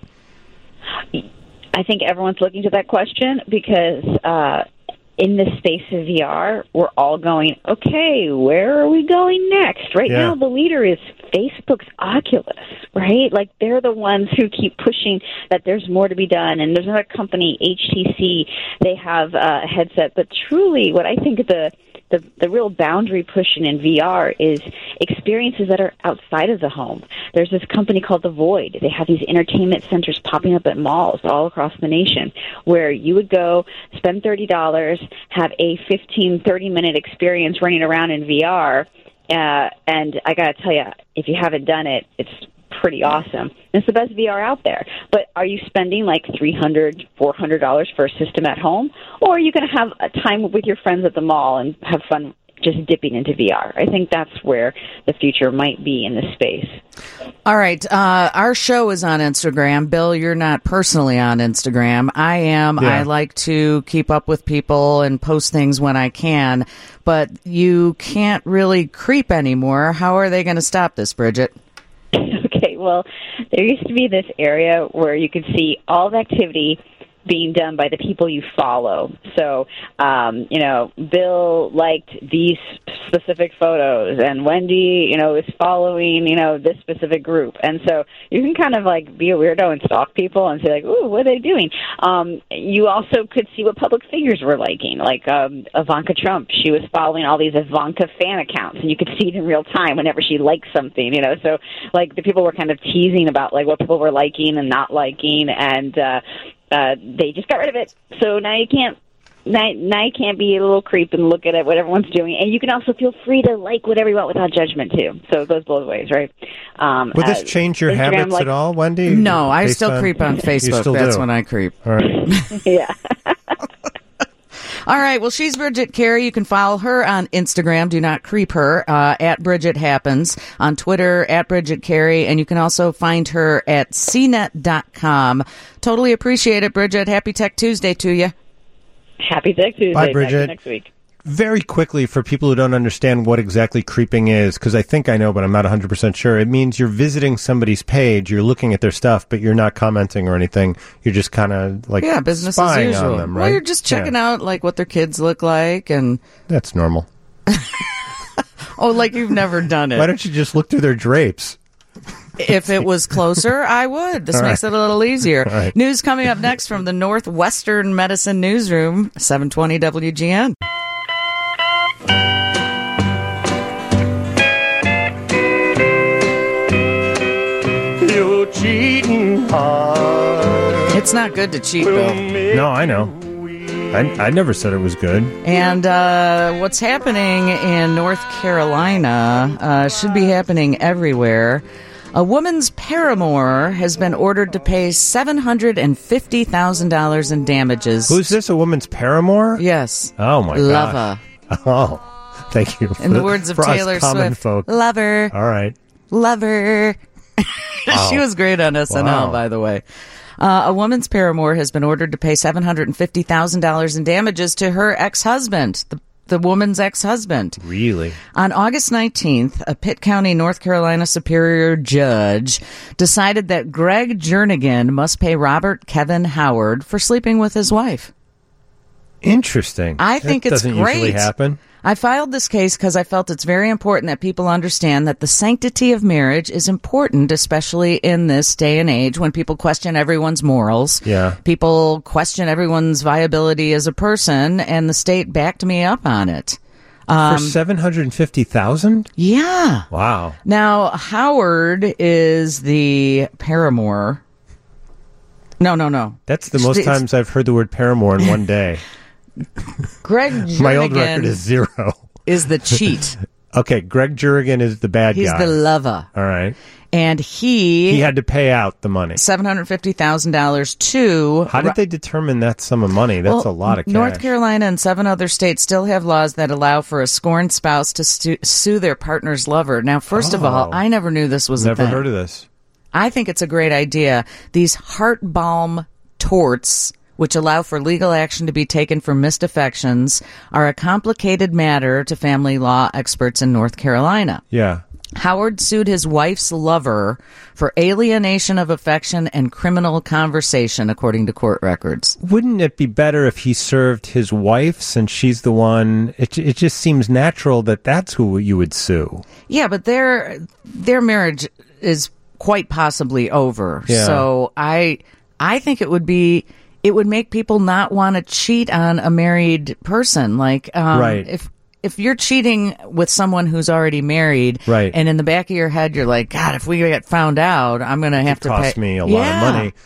I think everyone's looking to that question because uh, in the space of V R, we're all going, okay, where are we going next? Right Yeah. now, the leader is Facebook's Oculus, right? Like, they're the ones who keep pushing that there's more to be done. And there's another company, H T C, they have a headset. But truly, what I think the The, the real boundary pushing in V R is experiences that are outside of the home. There's this company called The Void. They have these entertainment centers popping up at malls all across the nation where you would go, spend thirty dollars, have a fifteen, thirty-minute experience running around in V R. Uh, and I got to tell you, if you haven't done it, it's pretty awesome. It's the best V R out there. But are you spending like three hundred dollars, four hundred dollars for a system at home? Or are you going to have a time with your friends at the mall and have fun just dipping into V R? I think that's where the future might be in this space. All right. Uh, our show is on Instagram. Bill, you're not personally on Instagram. I am. Yeah. I like to keep up with people and post things when I can. But you can't really creep anymore. How are they going to stop this, Bridget? Okay, well, there used to be this area where you could see all the activity being done by the people you follow. So, um, you know, Bill liked these specific photos, and Wendy, you know, is following, you know, this specific group. And so you can kind of, like, be a weirdo and stalk people and say, like, ooh, what are they doing? Um, you also could see what public figures were liking, like um, Ivanka Trump. She was following all these Ivanka fan accounts, and you could see it in real time whenever she liked something, you know. So, like, the people were kind of teasing about, like, what people were liking and not liking, and uh Uh, they just got rid of it. So now you can't now, now you can't be a little creep and look at it, what everyone's doing. And you can also feel free to like whatever you want without judgment, too. So it goes both ways, right? Um, Would this uh, change your Instagram, habits like, at all, Wendy? No, I Based still on- creep on You Facebook. still That's do. when I creep. All right. Yeah. All right. Well, she's Bridget Carey. You can follow her on Instagram. Do not creep her uh, at Bridget Happens. On Twitter, at Bridget Carey. And you can also find her at c net dot com. Totally appreciate it, Bridget. Happy Tech Tuesday to you. Happy Tech Tuesday. Bye, Back to Bridget. next week. Very quickly, for people who don't understand what exactly creeping is, because I think I know, but I'm not one hundred percent sure, it means you're visiting somebody's page, you're looking at their stuff, but you're not commenting or anything. You're just kind of like Yeah, business as spying usual. on them, right? Well, you're just checking Yeah. out like what their kids look like, and That's normal. oh, like you've never done Why it. don't you just look through their drapes? If it was closer, I would. This All makes right. it a little easier. All right. News coming up next from the Northwestern Medicine Newsroom, seven twenty W G N. You're cheating hard. It's not good to cheat, Bill. No, I know. I, I never said it was good. And uh, what's happening in North Carolina uh, should be happening everywhere. A woman's paramour has been ordered to pay seven hundred fifty thousand dollars in damages. Who's this? A woman's paramour? Yes. Oh, my Lover. gosh. Oh, thank you. In the words of for us Taylor common Swift, folk. lover, All right. lover. She was great on S N L, Wow. by the way. Uh, a woman's paramour has been ordered to pay seven hundred fifty thousand dollars in damages to her ex-husband. The the woman's ex-husband. Really? On August nineteenth, a Pitt County, North Carolina superior judge decided that Greg Jernigan must pay Robert Kevin Howard for sleeping with his wife. Interesting. I think that it's doesn't great. usually happen. I filed this case because I felt it's very important that people understand that the sanctity of marriage is important, especially in this day and age when people question everyone's morals. Yeah. People question everyone's viability as a person, and the state backed me up on it. For seven hundred fifty thousand? Yeah. Wow. Now, Howard is the paramour. No, no, no. That's the most It's- times I've heard the word paramour in one day. Greg Jernigan My old record is zero. is the cheat. Okay, Greg Jernigan is the bad He's guy. the lover. All right. And he... He had to pay out the money. seven hundred fifty thousand dollars to... How did they determine that sum of money? That's Well, a lot of cash. North Carolina and seven other states still have laws that allow for a scorned spouse to stu- sue their partner's lover. Now, first of all, Oh. I never knew this was Never a thing. heard of this. I think it's a great idea. These heart balm torts, which allow for legal action to be taken for missed affections, are a complicated matter to family law experts in North Carolina. Yeah. Howard sued his wife's lover for alienation of affection and criminal conversation, according to court records. Wouldn't it be better if he served his wife since she's the one? It, it just seems natural that that's who you would sue. Yeah, but their their marriage is quite possibly over. Yeah. So I I think it would be it would make people not want to cheat on a married person. Like um, Right. if if you're cheating with someone who's already married, Right. and in the back of your head you're like, God, if we get found out, I'm going to have It to cost pay me a lot Yeah. of money.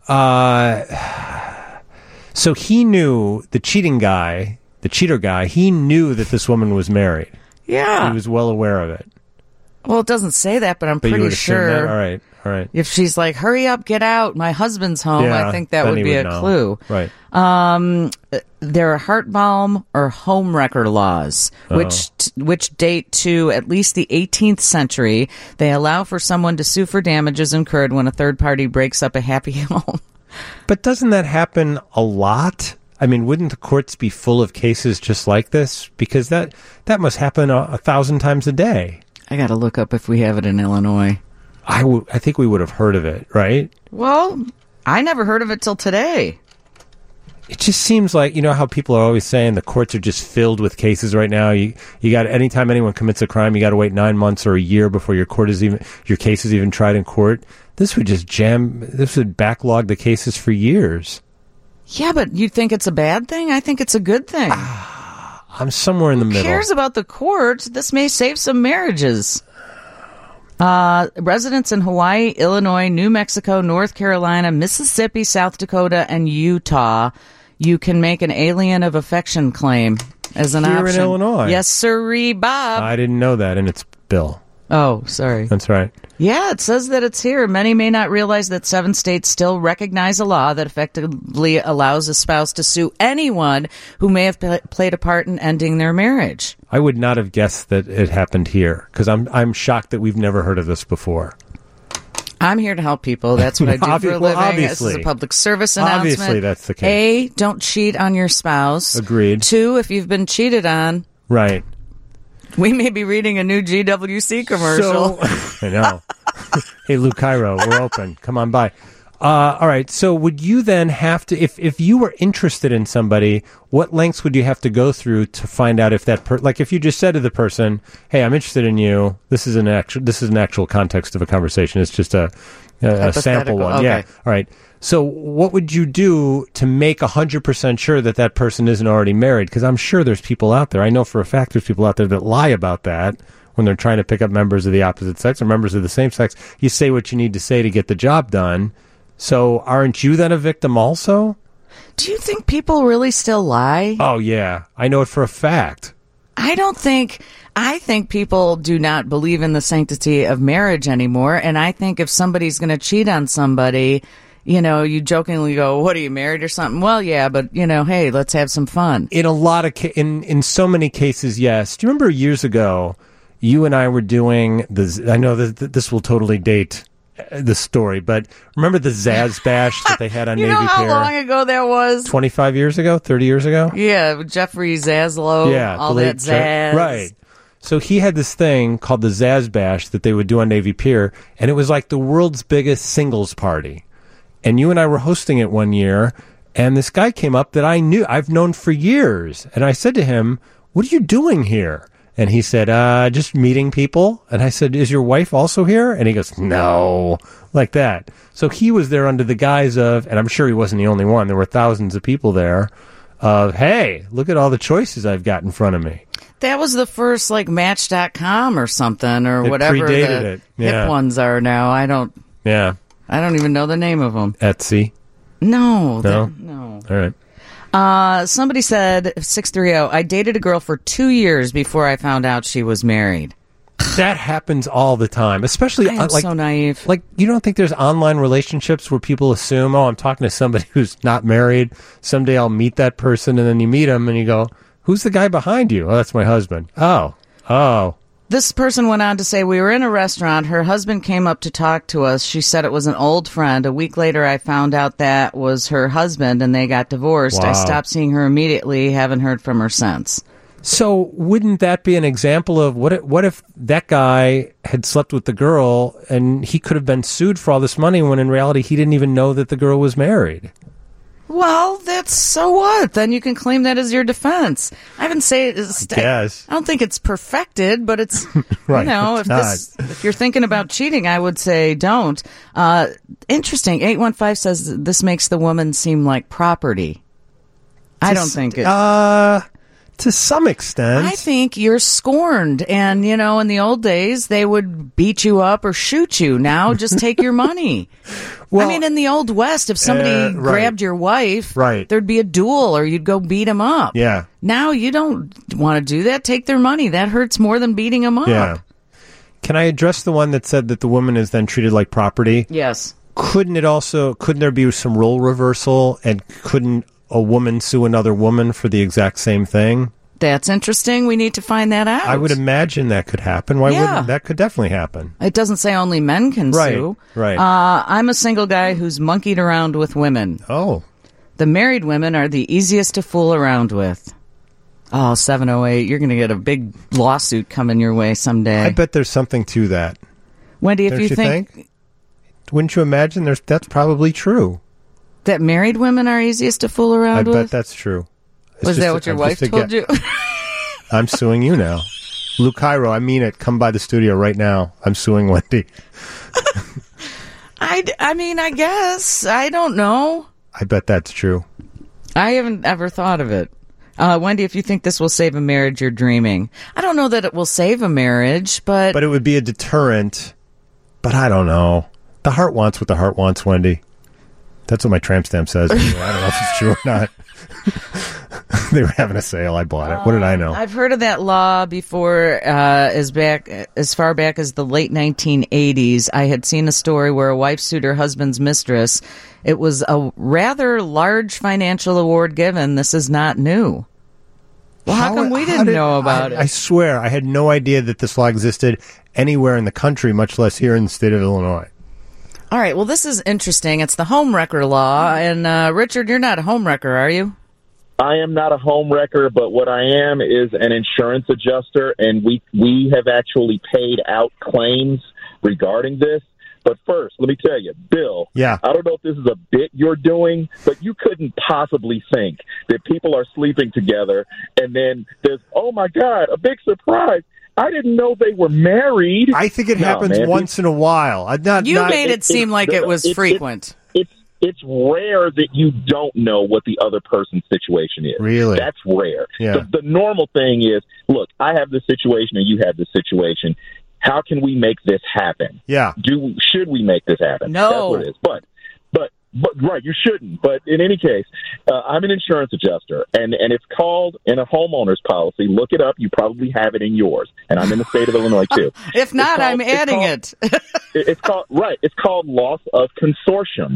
Uh, so he knew, the cheating guy, the cheater guy, he knew that this woman was married. Yeah. He was well aware of it. Well, it doesn't say that, but I'm But you pretty would assume that? sure. All right. All right. If she's like, hurry up, get out, my husband's home, Yeah, I think that then would he be would a know. clue. Right. Um, there are heart balm or home wrecker laws, which Oh. which date to at least the eighteenth century. They allow for someone to sue for damages incurred when a third party breaks up a happy home. But doesn't that happen a lot? I mean, wouldn't the courts be full of cases just like this? Because that, that must happen a, a thousand times a day. I got to look up if we have it in Illinois. I, w- I think we would have heard of it, right? Well, I never heard of it till today. It just seems like, you know how people are always saying the courts are just filled with cases right now. You you got anytime anyone commits a crime, you got to wait nine months or a year before your court is even your case is even tried in court. This would just jam. This would backlog the cases for years. Yeah, but you think it's a bad thing? I think it's a good thing. I'm somewhere in the Who middle. cares about the courts? This may save some marriages. Uh, residents in Hawaii, Illinois, New Mexico, North Carolina, Mississippi, South Dakota, and Utah, you can make an alien of affection claim as an Here in option. Illinois? Yes, sirree, Bob. I didn't know that, and it's Bill. oh, sorry. That's right. Yeah, it says that it's here. Many may not realize that seven states still recognize a law that effectively allows a spouse to sue anyone who may have pl- played a part in ending their marriage. I would not have guessed that it happened here because I'm I'm shocked that we've never heard of this before. I'm here to help people. That's what I do Obvi- for a well, living. This is a obviously. public service announcement. Obviously, that's the case. A, don't cheat on your spouse. Agreed. Two, if you've been cheated on, Right. we may be reading a new G W C commercial. So, I know. Hey, Lou Cairo, we're open. Come on by. Uh, all right. So would you then have to, if, if you were interested in somebody, what lengths would you have to go through to find out if that per, like if you just said to the person, hey, I'm interested in you. This is an actual, this is an actual context of a conversation. It's just a, a, a sample one. Okay. Yeah. All right. So what would you do to make one hundred percent sure that that person isn't already married? Because I'm sure there's people out there. I know for a fact there's people out there that lie about that when they're trying to pick up members of the opposite sex or members of the same sex. You say what you need to say to get the job done. So aren't you then a victim also? Do you think people really still lie? Oh, yeah. I know it for a fact. I don't think, I think people do not believe in the sanctity of marriage anymore. And I think if somebody's going to cheat on somebody, you know, you jokingly go, what, are you married or something? Well, yeah, but, you know, hey, let's have some fun. In a lot of, ca- in, in so many cases, yes. Do you remember years ago, you and I were doing, the, I know that this will totally date the story, but remember the Zaz Bash that they had on you Navy know how Pier long ago that was? twenty-five years ago, thirty years ago? Yeah, Jeffrey Zaslow, Yeah, all the that late Je- Zaz. right. So he had this thing called the Zaz Bash that they would do on Navy Pier, and it was like the world's biggest singles party. And you and I were hosting it one year, and this guy came up that I knew, I've known for years. And I said to him, "What are you doing here?" And he said, uh, just meeting people. And I said, "Is your wife also here?" And he goes, "No," like that. So he was there under the guise of, and I'm sure he wasn't the only one, there were thousands of people there, of, hey, look at all the choices I've got in front of me. That was the first, like, Match dot com or something, or It whatever predated the it. Yeah. hip ones are now. I don't, Yeah. I don't even know the name of them. Etsy. No. No? that- no. All right. Uh, somebody said, six thirty, I dated a girl for two years before I found out she was married. That happens all the time, especially I am uh, like so naive. like you don't think there's online relationships where people assume, "Oh, I'm talking to somebody who's not married. Someday I'll meet that person," and then you meet him and you go, "Who's the guy behind you?" "Oh, that's my husband." "Oh, oh." This person went on to say, we were in a restaurant. Her husband came up to talk to us. She said it was an old friend. A week later, I found out that was her husband, and they got divorced. Wow. I stopped seeing her immediately. Haven't heard from her since. So wouldn't that be an example of what? If, what if that guy had slept with the girl and he could have been sued for all this money when in reality he didn't even know that the girl was married? Well, that's so what? Then you can claim that as your defense. I haven't say it's. Yes. I don't think it's perfected, but it's Right, you know it's if this if you're thinking about cheating, I would say don't. Uh, interesting. Eight one five says this makes the woman seem like property. I don't think it. Uh, to some extent. I think you're scorned, and you know, in the old days, they would beat you up or shoot you. Now, just take your money. Well, I mean, in the old West, if somebody uh, right. grabbed your wife, Right. there'd be a duel, or you'd go beat him up. Yeah. Now you don't want to do that. Take their money. That hurts more than beating them up. Yeah. Can I address the one that said that the woman is then treated like property? Yes. Couldn't it also, couldn't there be some role reversal, and couldn't a woman sue another woman for the exact same thing? That's interesting. We need to find that out. I would imagine that could happen. Why Yeah. wouldn't that? Could definitely happen. It doesn't say only men can Right, sue. right. Uh, I'm a single guy who's monkeyed around with women. Oh, The married women are the easiest to fool around with. Oh, seven oh eight, you're going to get a big lawsuit coming your way someday. I bet there's something to that. Wendy, if Don't you, you think, think? Wouldn't you imagine there's that's probably true? that married women are easiest to fool around I with? bet that's true. It's Was just that a- what your I'm wife just a told ge- you? I'm suing you now. Lou Cairo, I mean it. Come by the studio right now. I'm suing Wendy. I, I mean, I guess. I don't know. I bet that's true. I haven't ever thought of it. Uh, Wendy, if you think this will save a marriage, you're dreaming. I don't know that it will save a marriage, but... But it would be a deterrent. But I don't know. The heart wants what the heart wants, Wendy. That's what my tramp stamp says. Anyway, I don't know if it's true or not. They were having a sale. I bought it. What did I know? I've heard of that law before, uh, as back as far back as the late nineteen eighties. I had seen a story where a wife sued her husband's mistress. It was a rather large financial award given. This is not new. Well, how, come we didn't did- know about I, it? I swear, I had no idea that this law existed anywhere in the country, much less here in the state of Illinois. All right. Well, this is interesting. It's the home wrecker law. And, uh, Richard, you're not a home wrecker, are you? I am not a home wrecker, but what I am is an insurance adjuster, and we we have actually paid out claims regarding this. But first, let me tell you, Bill, Yeah. I don't know if this is a bit you're doing, but you couldn't possibly think that people are sleeping together, and then there's, oh, my God, a big surprise. I didn't know they were married. I think it No, happens man, once in a while. I not You not, made it, it- seem it- like no, it was it- it- frequent. It's it's rare that you don't know what the other person's situation is. Really? That's rare. Yeah. The, the normal thing is, look, I have this situation and you have this situation. How can we make this happen? Yeah. Do should we make this happen? No. That's what it is. But but but right, you shouldn't. But in any case, uh, I'm an insurance adjuster, and and it's called in a homeowner's policy. Look it up. You probably have it in yours, and I'm in the state of Illinois too. If not, It's called- I'm it's adding called- it. It- It's called right. It's called loss of consortium.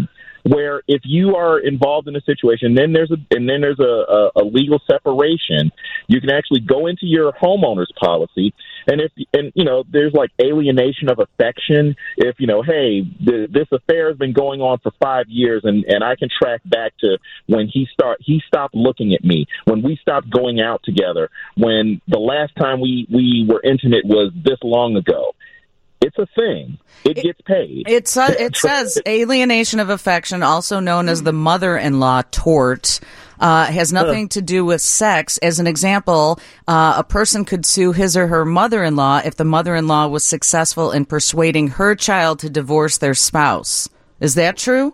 where if you are involved in a situation, then there's a and then there's a, a, a legal separation. You can actually go into your homeowner's policy, and if and you know there's like alienation of affection. If you know, hey, the, this affair has been going on for five years, and, and I can track back to when he start he stopped looking at me, when we stopped going out together, when the last time we we were intimate was this long ago. It's a thing. It, it gets paid. It's uh, it says alienation of affection, also known as the mother-in-law tort, uh, has nothing to do with sex. As an example, uh, a person could sue his or her mother-in-law if the mother-in-law was successful in persuading her child to divorce their spouse. Is that true?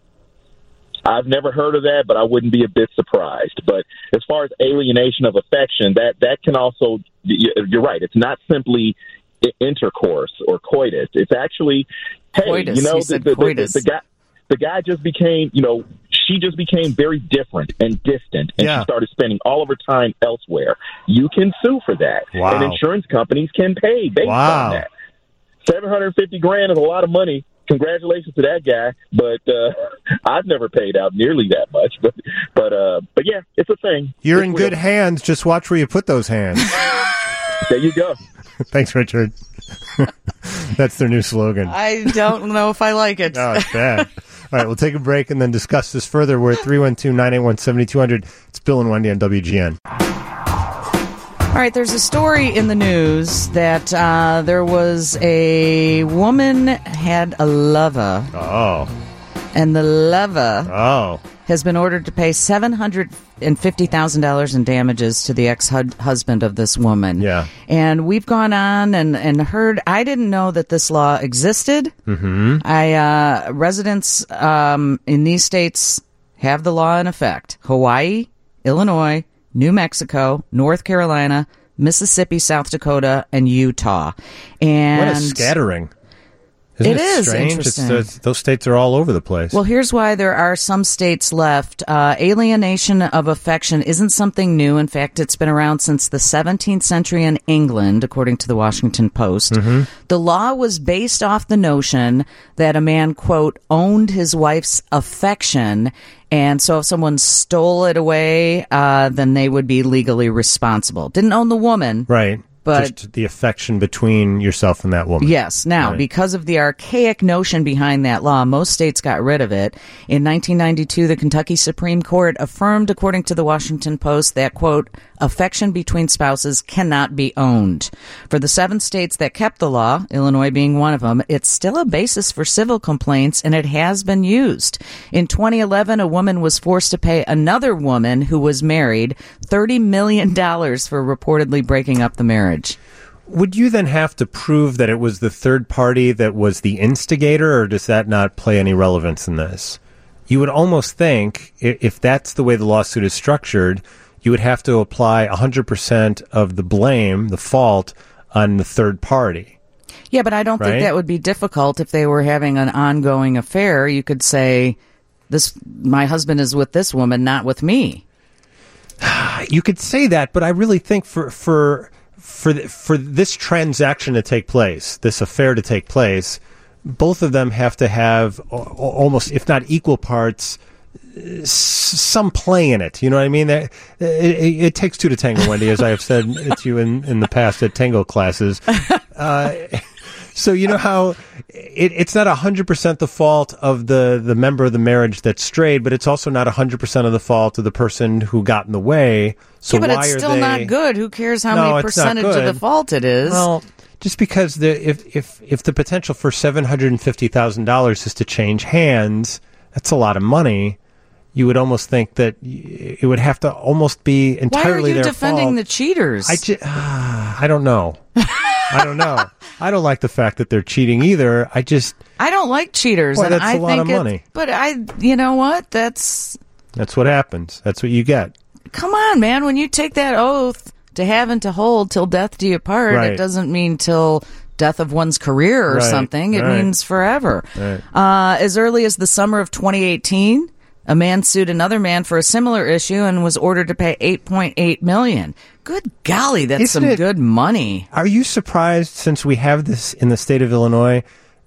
I've never heard of that, but I wouldn't be a bit surprised. But as far as alienation of affection, that, that can also, you're right, it's not simply intercourse or coitus. It's actually, hey, coitus, you know, the, the, the, the, the guy, the guy just became, you know, she just became very different and distant, and yeah. she started spending all of her time elsewhere. You can sue for that, wow. and insurance companies can pay based wow. on that. Seven hundred fifty grand is a lot of money. Congratulations to that guy, but uh, I've never paid out nearly that much. But but uh, but yeah, it's a thing. You're it's in real. good hands. Just watch where you put those hands. There you go. Thanks, Richard. That's their new slogan. I don't know if I like it. No, it's bad. All right, we'll take a break and then discuss this further. We're at three one two, nine eight one, seven two zero zero. It's Bill and Wendy on W G N. All right, there's a story in the news that uh, there was a woman had a lover. Oh. And the lover oh. has been ordered to pay seven hundred fifty thousand dollars in damages to the ex-husband of this woman. Yeah. And we've gone on and, and heard, I didn't know that this law existed. Mm-hmm. I uh, residents um, in these states have the law in effect. Hawaii, Illinois, New Mexico, North Carolina, Mississippi, South Dakota, and Utah. And what a scattering. Isn't it it is strange? interesting. It's, uh, those states are all over the place. Well, here's why there are some states left. Uh, alienation of affection isn't something new. In fact, it's been around since the seventeenth century in England, according to the Washington Post. Mm-hmm. The law was based off the notion that a man, quote, owned his wife's affection. And so if someone stole it away, uh, then they would be legally responsible. Didn't own the woman. Right. But just the affection between yourself and that woman. Yes. Now, right. because of the archaic notion behind that law, most states got rid of it. In nineteen ninety-two, the Kentucky Supreme Court affirmed, according to the Washington Post, that, quote, affection between spouses cannot be owned. For the seven states that kept the law, Illinois being one of them, it's still a basis for civil complaints, and it has been used. In twenty eleven, a woman was forced to pay another woman who was married thirty million dollars for reportedly breaking up the marriage. Would you then have to prove that it was the third party that was the instigator, or does that not play any relevance in this? You would almost think, if that's the way the lawsuit is structured, you would have to apply one hundred percent of the blame, the fault, on the third party. Yeah, but I don't right? think that would be difficult if they were having an ongoing affair. You could say, "This, my husband is with this woman, not with me." You could say that, but I really think for for for the, for this transaction to take place, this affair to take place, both of them have to have almost, if not equal parts, some play in it. You know what I mean? It, it, it takes two to tango, Wendy, as I have said to you in, in the past at tango classes. Uh, so you know how it, it's not one hundred percent the fault of the, the member of the marriage that strayed, but it's also not one hundred percent of the fault of the person who got in the way. So yeah, but why it's are still they... not good. Who cares how no, many it's not percentage of good. the fault it is? Well, just because the if if if the potential for seven hundred fifty thousand dollars is to change hands, that's a lot of money. You would almost think that it would have to almost be entirely Why are you their defending fault. the cheaters? I, ju- uh, I don't know. I don't know. I don't like the fact that they're cheating either. I just... I don't like cheaters. Boy, and that's I a lot think of it- money. But I, you know what? That's... That's what happens. That's what you get. Come on, man. When you take that oath to have and to hold till death do you part, Right. it doesn't mean till death of one's career or Right, something. It right. means forever. Right. Uh, as early as the summer of twenty eighteen, a man sued another man for a similar issue and was ordered to pay eight point eight million dollars. Good golly, that's Isn't some it- good money. Are you surprised, since we have this in the state of Illinois,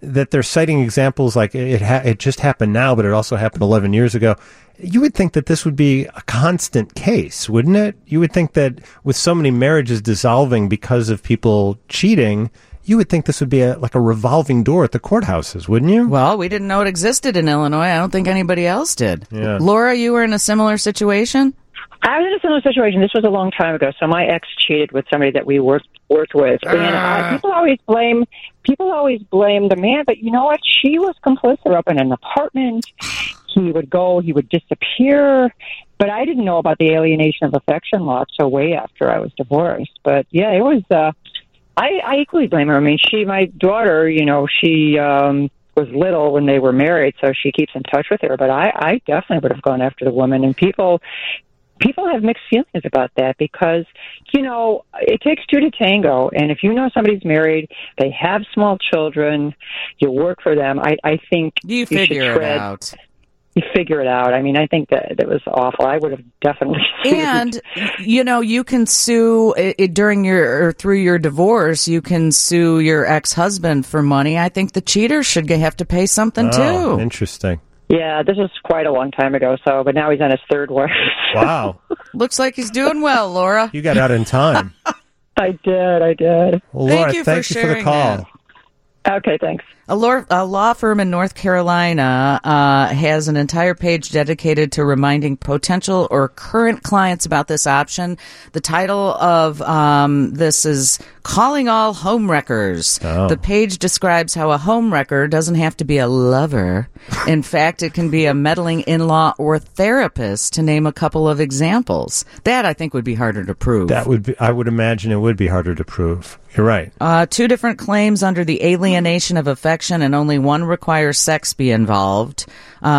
that they're citing examples like it ha- it just happened now, but it also happened eleven years ago. You would think that this would be a constant case, wouldn't it? You would think that with so many marriages dissolving because of people cheating, you would think this would be a, like a revolving door at the courthouses, wouldn't you? Well, we didn't know it existed in Illinois. I don't think anybody else did. Yeah. Laura, you were in a similar situation? I was in a similar situation. This was a long time ago. So my ex cheated with somebody that we worked worked with, and uh, people always blame people always blame the man. But you know what? She was complicit up in an apartment. He would go. He would disappear. But I didn't know about the alienation of affection law till way after I was divorced. But yeah, it was. Uh, I, I equally blame her. I mean, she, my daughter, you know, she um, was little when they were married, so she keeps in touch with her. But I, I definitely would have gone after the woman. And people. People have mixed feelings about that because, you know, it takes two to tango. And if you know somebody's married, they have small children, you work for them, I, I think you, you figure should tread, it out. You figure it out. I mean, I think that that was awful. I would have definitely sued. And, you know, you can sue it, during your or through your divorce, you can sue your ex-husband for money. I think the cheater should have to pay something, oh, too. Interesting. Yeah, this was quite a long time ago, so, but now he's on his third wife. Wow. Looks like he's doing well, Laura. You got out in time. I did, I did. Well, Laura, thank you thank for, you for the call. That. Okay, thanks. A law, a law firm in North Carolina uh, has an entire page dedicated to reminding potential or current clients about this option. The title of um, this is Calling All Homewreckers. Oh. The page describes how a homewrecker doesn't have to be a lover. In fact, it can be a meddling in-law or therapist, to name a couple of examples. That, I think, would be harder to prove. That would be, I would imagine it would be harder to prove. You're right. Uh, two different claims under the alienation of affection, and only one requires sex be involved.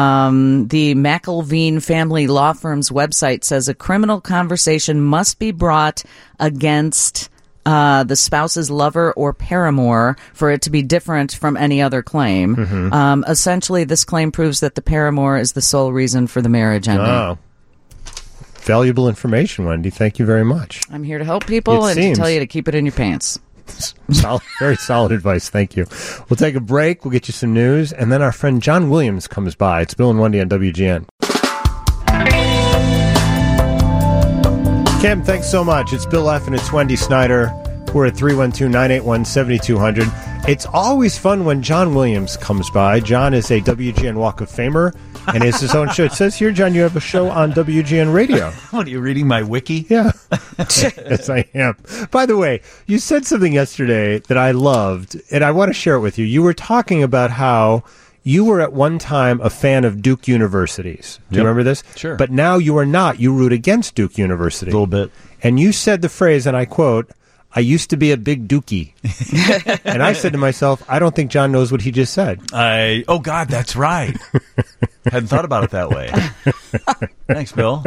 Um, the McElveen family law firm's website says a criminal conversation must be brought against uh, the spouse's lover or paramour for it to be different from any other claim. Mm-hmm. Um, essentially, this claim proves that the paramour is the sole reason for the marriage ending. Oh. Valuable information, Wendy. Thank you very much. I'm here to help people It and seems. to tell you to keep it in your pants. Solid, very solid advice. Thank you. We'll take a break. We'll get you some news. And then our friend John Williams comes by. It's Bill and Wendy on W G N. Kim, thanks so much. It's Bill F. and it's Wendy Snyder. We're at three one two, nine eight one, seven two zero zero. It's always fun when John Williams comes by. John is a W G N Walk of Famer and has his own show. It says here, John, you have a show on W G N Radio. What, are you reading my wiki? Yeah. Yes, I am. By the way, you said something yesterday that I loved, and I want to share it with you. You were talking about how you were at one time a fan of Duke universities. Do you Yep. remember this? Sure. But now you are not. You root against Duke University. A little bit. And you said the phrase, and I quote, I used to be a big Dookie. And I said to myself, I don't think John knows what he just said. I oh God, that's right. Hadn't thought about it that way. Thanks, Bill.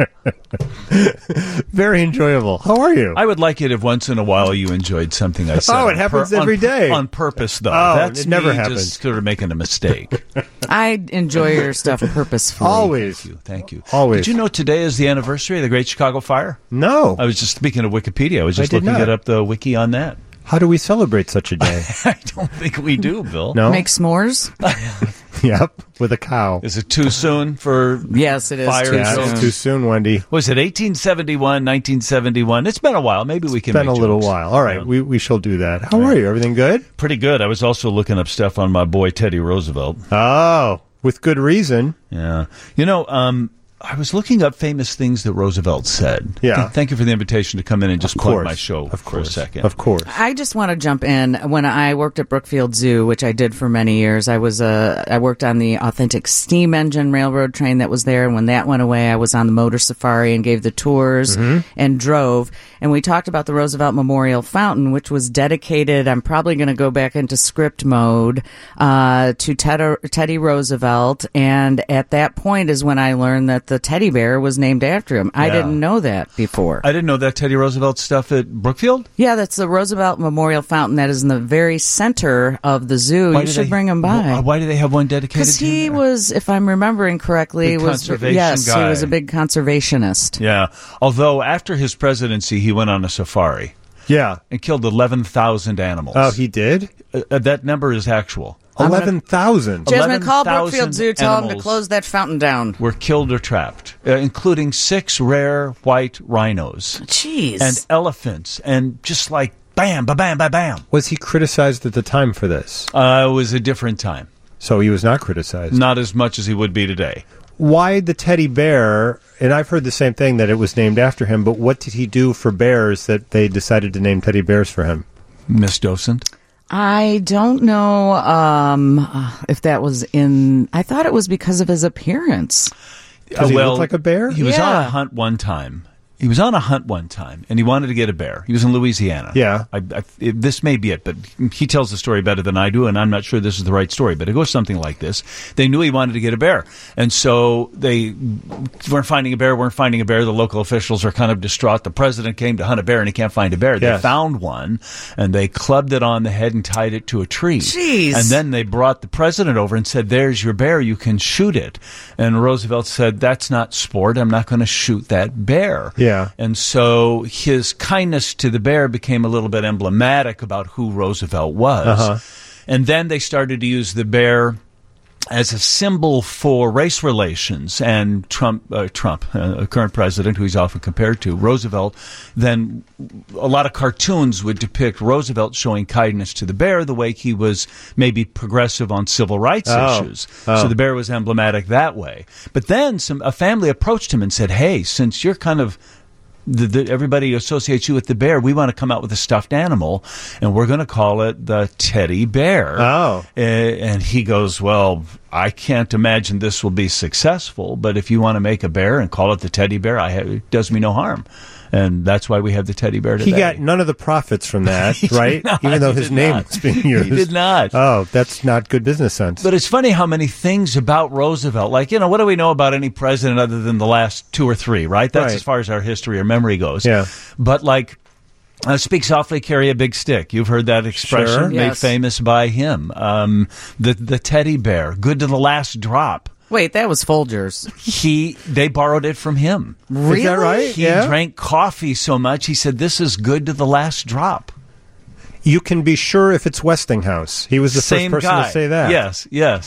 Very enjoyable. How are you? I would like it if once in a while you enjoyed something I said. Oh, it on happens pur- every on, day. on purpose, though. Oh, That's it never me happens. Just sort of making a mistake. I enjoy your stuff purposefully. Always. Thank you. Thank you. Always. Did you know today is the anniversary of the Great Chicago Fire? No. I was just speaking of Wikipedia. I was just I did looking not. it up the wiki on that. How do we celebrate such a day? I don't think we do, Bill. No? Make s'mores? Yep, with a cow. Is it too soon for Yes, it is fire? too Yeah, soon. it's too soon, Wendy. Was it eighteen seventy-one, nineteen seventy-one? It's been a while. Maybe we can Been make a little jokes. while. All right, Yeah. we, we shall do that. How are you? Everything good? Pretty good. I was also looking up stuff on my boy Teddy Roosevelt. Oh, with good reason. Yeah. You know, um, I was looking up famous things that Roosevelt said. Yeah. Th- Thank you for the invitation to come in and just Of plug course. my show Of for a course. second. Of course. I just want to jump in. When I worked at Brookfield Zoo, which I did for many years, I was uh, I worked on the authentic steam engine railroad train that was there. And when that went away, I was on the motor safari and gave the tours Mm-hmm. and drove. And we talked about the Roosevelt Memorial Fountain, which was dedicated. I'm probably going to go back into script mode uh, to Ted- Teddy Roosevelt. And at that point is when I learned that the teddy bear was named after him. I Yeah. didn't know that before. I didn't know that Teddy Roosevelt stuff at Brookfield. Yeah, that's the Roosevelt Memorial Fountain that is in the very center of the zoo. you do should they- bring him by. Wh- Why do they have one dedicated Because to he him? was, if I'm remembering correctly, Big was conservation yes, guy. he was a big conservationist. Yeah. Although after his presidency, he went on a safari Yeah. and killed eleven thousand animals. Oh, he did? Uh, uh, that number is actual. eleven thousand. Jasmine, call Brookfield eleven thousand Zoo. Tell them to animals close that fountain down. were killed or trapped, uh, including six rare white rhinos. Jeez. And elephants, and just like bam, ba bam, ba bam. Was he criticized at the time for this? Uh, it was a different time. So he was not criticized. Not as much as he would be today. Why the teddy bear? And I've heard the same thing, that it was named after him, but what did he do for bears that they decided to name teddy bears for him? Miss Docent? I don't know um, uh, if that was in... I thought it was because of his appearance. Does he look like a bear? He was Yeah. on a hunt one time. He was on a hunt one time, and he wanted to get a bear. He was in Louisiana. Yeah. I, I, it, this may be it, but he tells the story better than I do, and I'm not sure this is the right story, but it goes something like this. They knew he wanted to get a bear, and so they weren't finding a bear, weren't finding a bear. The local officials are kind of distraught. The president came to hunt a bear, and he can't find a bear. They Yes. found one, and they clubbed it on the head and tied it to a tree. Jeez. And then they brought the president over and said, there's your bear, you can shoot it. And Roosevelt said, that's not sport, I'm not going to shoot that bear. Yeah. And so his kindness to the bear became a little bit emblematic about who Roosevelt was. Uh-huh. And then they started to use the bear as a symbol for race relations. And Trump, uh, Trump, uh, a current president who he's often compared to, Roosevelt, then a lot of cartoons would depict Roosevelt showing kindness to the bear the way he was maybe progressive on civil rights Oh. issues. Oh. So the bear was emblematic that way. But then some a family approached him and said, hey, since you're kind of The, the, everybody associates you with the bear. We want to come out with a stuffed animal, and we're going to call it the teddy bear. Oh. Uh, and he goes, well, I can't imagine this will be successful, but if you want to make a bear and call it the teddy bear, I have, it does me no harm. And that's why we have the teddy bear today. He got none of the profits from that, He did right? not. Even though He his did name not. was being used. He did not. Oh, that's not good business sense. But it's funny how many things about Roosevelt, like, you know, what do we know about any president other than the last two or three, right? That's Right. as far as our history or memory goes. Yeah. But, like, uh, speak softly, carry a big stick. You've heard that expression Sure. made Yes. famous by him. Um, the, the teddy bear, good to the last drop. Wait, that was Folgers. He, they borrowed it from him. Really? Is that right? He Yeah. drank coffee so much, he said, this is good to the last drop. You can be sure if it's Westinghouse. He was the Same first person guy. to say that. Yes, yes.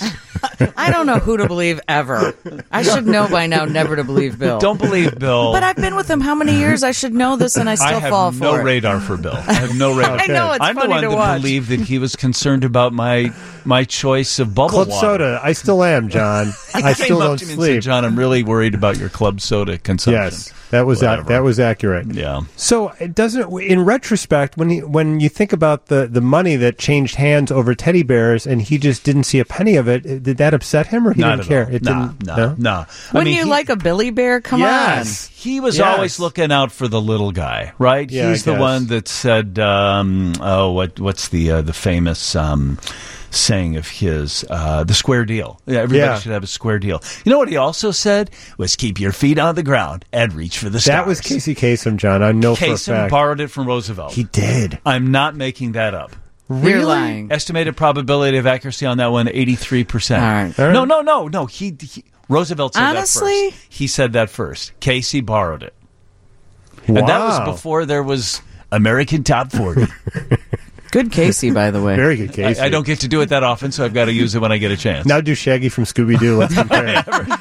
I don't know who to believe ever. I should know by now never to believe Bill. Don't believe Bill. But I've been with him how many years? I should know this, and I still I have fall no for it. radar for Bill. I have no radar. I know, it's I'm funny the one to that watch. believed that he was concerned about my my choice of bubble Club water. soda. I still am, John. I He still came up don't to me and sleep. said, John, I'm really worried about your club soda consumption. Yes, that was ac- Whatever. that was accurate. Yeah. So it doesn't. In retrospect, when he, when you think about the, the money that changed hands over teddy bears, and he just didn't see a penny of it, did that upset him, or he Not didn't at care? all. It Nah, didn't. nah, no? nah. I Wouldn't mean, you he- like a Billy Bear? Come Yes. He was Yes. always looking out for the little guy, right? Yeah, He's I the guess. one that said, um, "Oh, what what's the uh, the famous um, saying of his? Uh, the square deal. Yeah, everybody Yeah. should have a square deal." You know what he also said was, "Keep your feet on the ground and reach for the stars." That was Casey Kasem, John. I know for a Kasem fact. borrowed it from Roosevelt. He did. I'm not making that up. on. You're lying. Estimated probability of accuracy on that one, eighty-three percent. All right. All right. No, no, no, no. He, he Roosevelt said Honestly? that first. He said that first. Casey borrowed it. Wow. And that was before there was American Top forty. Good Casey, by the way. Very good, Casey. I, I don't get to do it that often, so I've got to use it when I get a chance. Now do Shaggy from Scooby Doo. Let's compare.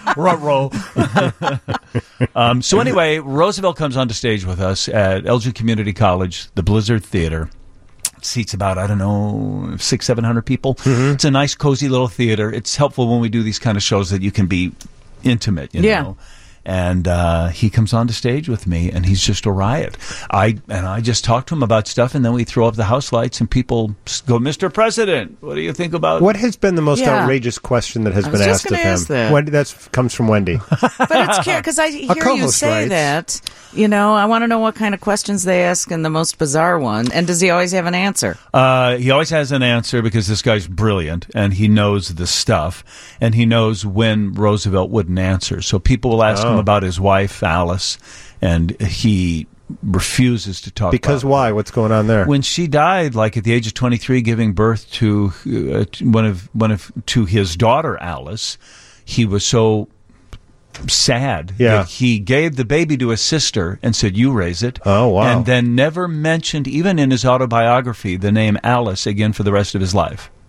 Ruh-roh. um, so anyway, Roosevelt comes onto stage with us at Elgin Community College, the Blizzard Theater. Seats about, I don't know, six, seven hundred people. Mm-hmm. It's a nice, cozy little theater. It's helpful when we do these kind of shows that you can be intimate, you Yeah. know. And uh, he comes on to stage with me, and he's just a riot. I and I just talk to him about stuff, and then we throw up the house lights, and people s- go, "Mister President, what do you think about?" What has been the most Yeah. outrageous question that has I been was just asked of gonna him? ask that. Wendy, that comes from Wendy. But it's cute because I hear you co-host say writes. that. You know, I want to know what kind of questions they ask and the most bizarre one. And does he always have an answer? Uh, he always has an answer because this guy's brilliant and he knows the stuff and he knows when Roosevelt wouldn't answer. So people will ask him Oh. about his wife, Alice, and he refuses to talk Because about why? What's going on there? when she died, like at the age of twenty-three, giving birth to uh, to one of one of to his daughter Alice, he was so sad Yeah. that he gave the baby to his sister and said, "You raise it." Oh, wow. And then never mentioned, even in his autobiography, the name Alice again for the rest of his life.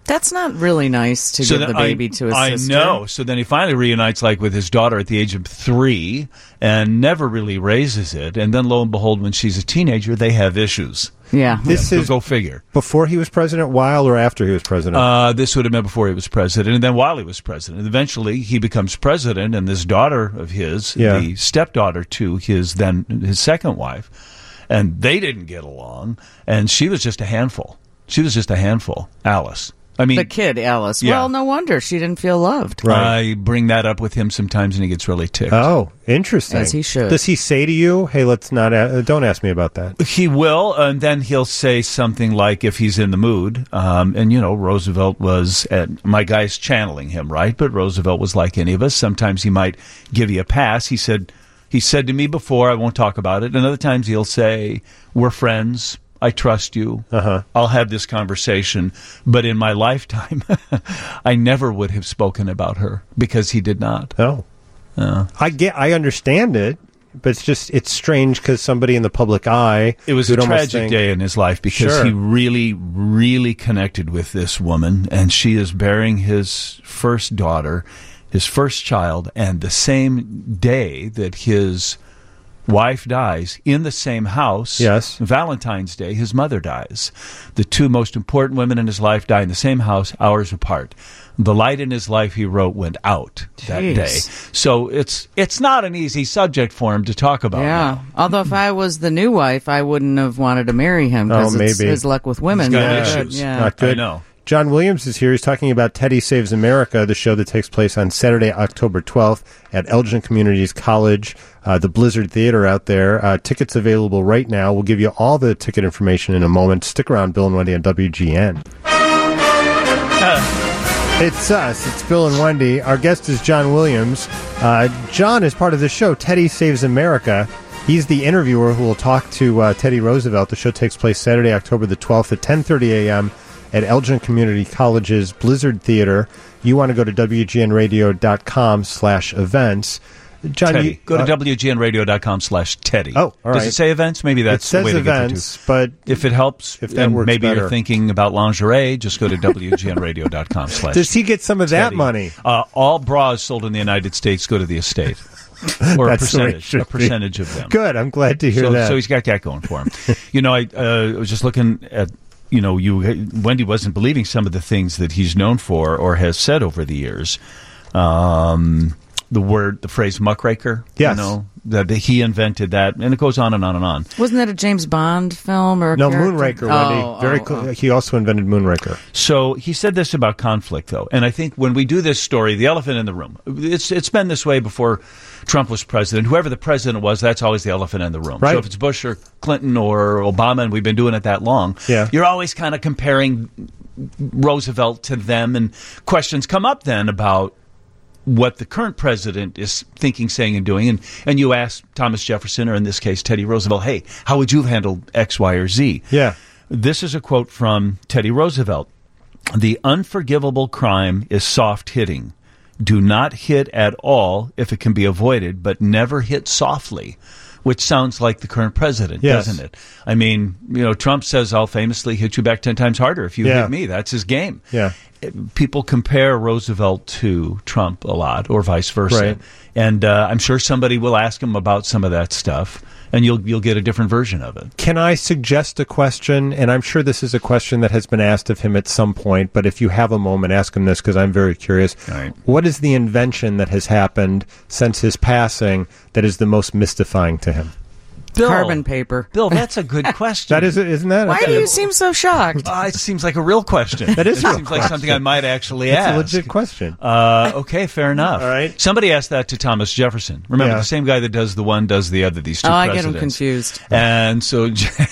That's not really nice to So give the then I- baby to his I sister. know. So then he finally reunites, like, with his daughter at the age of three, and never really raises it. And then, lo and behold, when she's a teenager, they have issues. Yeah. This So is go figure. before he was president, while or after he was president? Uh, this would have been before he was president, and then while he was president. And eventually, he becomes president, and this daughter of his, Yeah. the stepdaughter to his then his second wife, and they didn't get along, and she was just a handful. She was just a handful, Alice. I mean, The kid, Alice. Yeah. Well, no wonder she didn't feel loved. I bring that up with him sometimes, and he gets really ticked. Oh, interesting. As he should. Does he say to you, "Hey, let's not a- don't ask me about that"? He will, and then he'll say something like, if he's in the mood, um, and, you know, Roosevelt was, at, my guy's channeling him, right? But Roosevelt was like any of us. Sometimes he might give you a pass. He said, he said to me before, I won't talk about it. And other times he'll say, we're friends. I trust you. Uh-huh. I'll have this conversation. But in my lifetime, I never would have spoken about her because he did not. Oh. Uh, I get, I understand it, but it's just, it's strange because somebody in the public eye. It was a would almost tragic think- day in his life because Sure. he really, really connected with this woman, and she is bearing his first daughter, his first child, and the same day that his wife dies, in the same house, Yes. Valentine's Day, his mother dies. The two most important women in his life die in the same house, hours apart. The light in his life, he wrote, went out that Jeez. day. So it's it's not an easy subject for him to talk about. Yeah. now. Although if I was the new wife, I wouldn't have wanted to marry him Oh, because it's maybe. his luck with women. He's got Not issues. good. Yeah. Not good. I know. John Williams is here. He's talking about Teddy Saves America, the show that takes place on Saturday, October twelfth at Elgin Communities College, uh, the Blizzard Theater out there. Uh, tickets available right now. We'll give you all the ticket information in a moment. Stick around, Bill and Wendy on W G N. It's us. It's Bill and Wendy. Our guest is John Williams. Uh, John is part of the show, Teddy Saves America. He's the interviewer who will talk to uh, Teddy Roosevelt. The show takes place Saturday, October the twelfth at ten thirty a.m. at Elgin Community College's Blizzard Theater. You want to go to W G N radio dot com slash events. John, Teddy. you, Go to uh, W G N radio dot com slash Teddy. Oh, all Does right. it say events? Maybe that's it says the way to events, get but there. If it helps, if that and works maybe better. you're thinking about lingerie, just go to W G N radio dot com slash does he get some of that Teddy. money? Uh, all bras sold in the United States go to the estate. Or a That's the way it percentage, should a be. percentage of them. Good. I'm glad to hear so, that. So he's got that going for him. You know, I uh, was just looking at, you know, you Wendy wasn't believing some of the things that he's known for or has said over the years. Um, the word, the phrase muckraker. Yes. You know, that he invented that, and it goes on and on and on. Wasn't that a James Bond film or a no, character? Moonraker, Wendy. Oh, Very oh, cool. oh. He also invented Moonraker. So he said this about conflict, though, and I think when we do this story, the elephant in the room, it's it's been this way before Trump was president. Whoever the president was, that's always the elephant in the room. Right. So if it's Bush or Clinton or Obama, and we've been doing it that long, Yeah. you're always kind of comparing Roosevelt to them, and questions come up then about what the current president is thinking, saying, and doing. And, and you ask Thomas Jefferson, or in this case, Teddy Roosevelt, hey, how would you have handled X, Y, or Z? Yeah. This is a quote from Teddy Roosevelt. The unforgivable crime is soft hitting. Do not hit at all if it can be avoided, but never hit softly, which sounds like the current president, Yes. doesn't it? I mean, you know, Trump says, I'll famously hit you back ten times harder if you Yeah. hit me. That's his game. Yeah. People compare Roosevelt to Trump a lot, or vice versa. Right. And uh, I'm sure somebody will ask him about some of that stuff, and you'll you'll get a different version of it. Can I suggest a question? And I'm sure this is a question that has been asked of him at some point, but if you have a moment, ask him this because I'm very curious. All right. What is the invention that has happened since his passing that is the most mystifying to him? Bill, Carbon paper. Bill, that's a good question. That is, isn't that? Why do you seem so shocked? Uh, it seems like a real question. That is It a real seems like question. something I might actually It's a ask. legit question. Uh, okay, fair enough. All right. Somebody asked that to Thomas Jefferson. Remember, Yeah. the same guy that does the one does the other. These two Oh, I presidents. get them confused. And so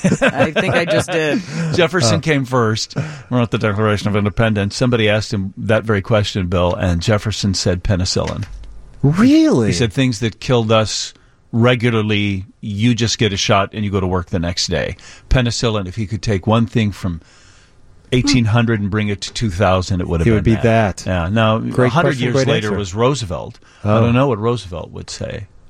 I think I just did. Jefferson came first, wrote the Declaration of Independence. Somebody asked him that very question, Bill, and Jefferson said penicillin. Really? He said things that killed us regularly, you just get a shot and you go to work the next day. Penicillin, if he could take one thing from eighteen hundred and bring it to two thousand, it would have It been would be that. Yeah. Now, Great a hundred question, years great later answer. was Roosevelt. I Oh. don't know what Roosevelt would say.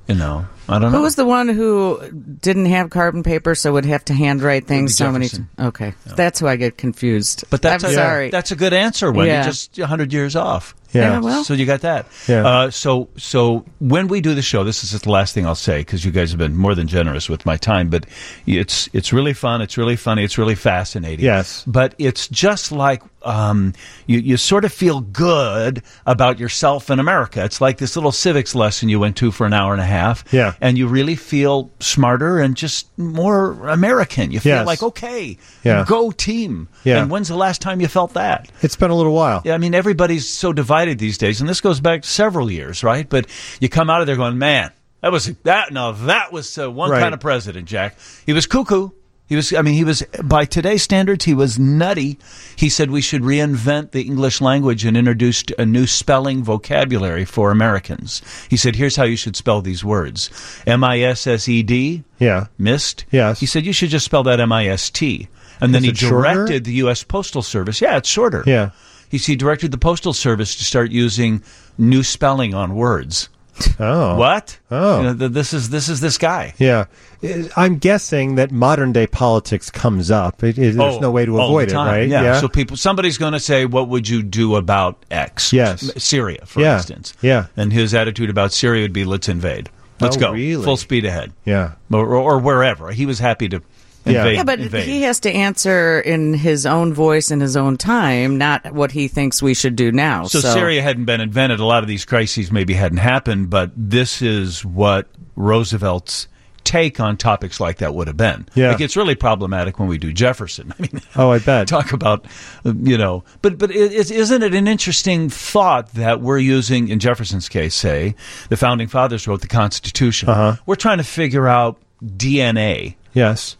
You know, I don't know. Who was the one who didn't have carbon paper, so would have to handwrite things so many Jefferson. times? Okay, that's who I get confused. But that's I'm a, sorry. That's a good answer, Wendy. Yeah. Just a hundred years off. Yeah. Yeah, well. So you got that. Yeah. Uh, so so when we do the show, this is just the last thing I'll say because you guys have been more than generous with my time. But it's it's really fun. It's really funny. It's really fascinating. Yes. But it's just like um, you you sort of feel good about yourself in America. It's like this little civics lesson you went to for an hour and a half. Yeah. And you really feel smarter and just more American. You feel Yes. like okay, Yeah. go team. Yeah. And when's the last time you felt that? It's been a little while. Yeah, I mean, everybody's so divided these days, and this goes back several years, right? But you come out of there going, man, that was that. No, that was uh, one Right. kind of president, Jack. He was cuckoo. He was. I mean, he was by today's standards, he was nutty. He said we should reinvent the English language and introduced a new spelling vocabulary for Americans. He said, here's how you should spell these words: M I S S E D. Yeah. Missed. Yes. He said you should just spell that M I S T. And then Is he it shorter? directed the U S Postal Service. Yeah, it's shorter. Yeah. He, he directed the Postal Service to start using new spelling on words. Oh. What? Oh. You know, th- this is this is this guy. Yeah. I- I'm guessing that modern day politics comes up. It, it, there's Oh, no way to all avoid the it, time. right? Yeah. So people, somebody's going to say, "What would you do about X?" Yes. Syria, for Yeah. instance. Yeah. And his attitude about Syria would be, "Let's invade. Let's Oh, go. really? Full speed ahead." Yeah. Or, or, or wherever. He was happy to Yeah. invade. Yeah, but invade. he has to answer in his own voice in his own time, not what he thinks we should do now. So, Syria hadn't been invented. A lot of these crises maybe hadn't happened, but this is what Roosevelt's take on topics like that would have been. Yeah. It gets really problematic when we do Jefferson. I mean, Oh, I bet. talk about, uh, you know, but but it, it's, isn't it an interesting thought that we're using, in Jefferson's case, say, the Founding Fathers wrote the Constitution. Uh-huh. We're trying to figure out D N A. Yes.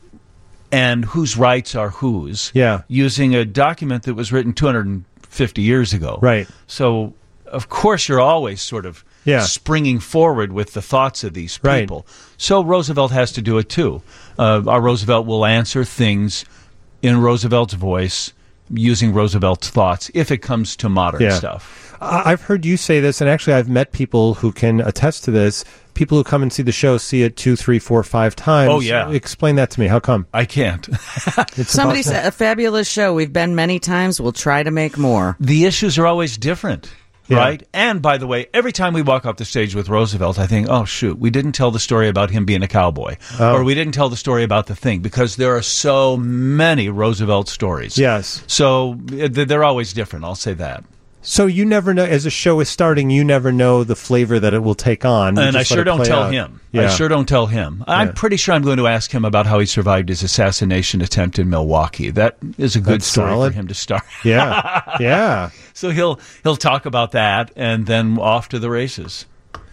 And whose rights are whose. Yeah. Using a document that was written two hundred fifty years ago. Right. So, of course, you're always sort of Yeah. springing forward with the thoughts of these Right. people. So Roosevelt has to do it, too. Uh, our Roosevelt will answer things in Roosevelt's voice using Roosevelt's thoughts if it comes to modern Yeah. stuff. I- I've heard you say this, and actually I've met people who can attest to this. People who come and see the show see it two, three, four, five times. Oh, yeah. Explain that to me. How come? I can't. It's Somebody impossible. said, a fabulous show. We've been many times. We'll try to make more. The issues are always different. Yeah. Right? And by the way, every time we walk off the stage with Roosevelt, I think, oh, shoot, we didn't tell the story about him being a cowboy. Oh. Or we didn't tell the story about the thing, because there are so many Roosevelt stories. Yes. So uh, they're always different. I'll say that. So you never know, as a show is starting, you never know the flavor that it will take on. You And I just let sure it don't play tell out. him. Yeah. I sure don't tell him. I'm Yeah. pretty sure I'm going to ask him about how he survived his assassination attempt in Milwaukee. That is a good That's story solid. for him to start. Yeah. Yeah. So he'll he'll talk about that, and then off to the races.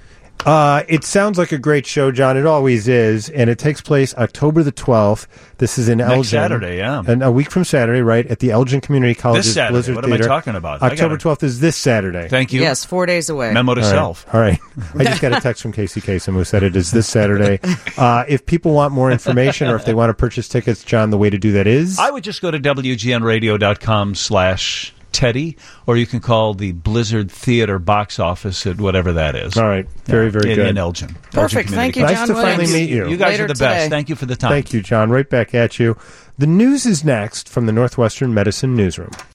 Uh, it sounds like a great show, John. It always is, and it takes place October the twelfth. This is in Next Elgin. Saturday, yeah. And a week from Saturday, right, at the Elgin Community College's This Saturday. Blizzard What am I Theater. talking about? I October gotta- twelfth is this Saturday. Thank you. Yes, four days away. Memo to All right. self. All right. I just got a text from Casey Kasem who said it is this Saturday. Uh, if people want more information or if they want to purchase tickets, John, the way to do that is? I would just go to W G N radio dot com slash Teddy, or you can call the Blizzard Theater box office at whatever that is. All right. Very, very in, good. in Elgin. Perfect. Elgin Thank you, Community Nice John to Williams. finally meet you. You guys Later are the today. best. Thank you for the time. Thank you, John. Right back at you. The news is next from the Northwestern Medicine Newsroom.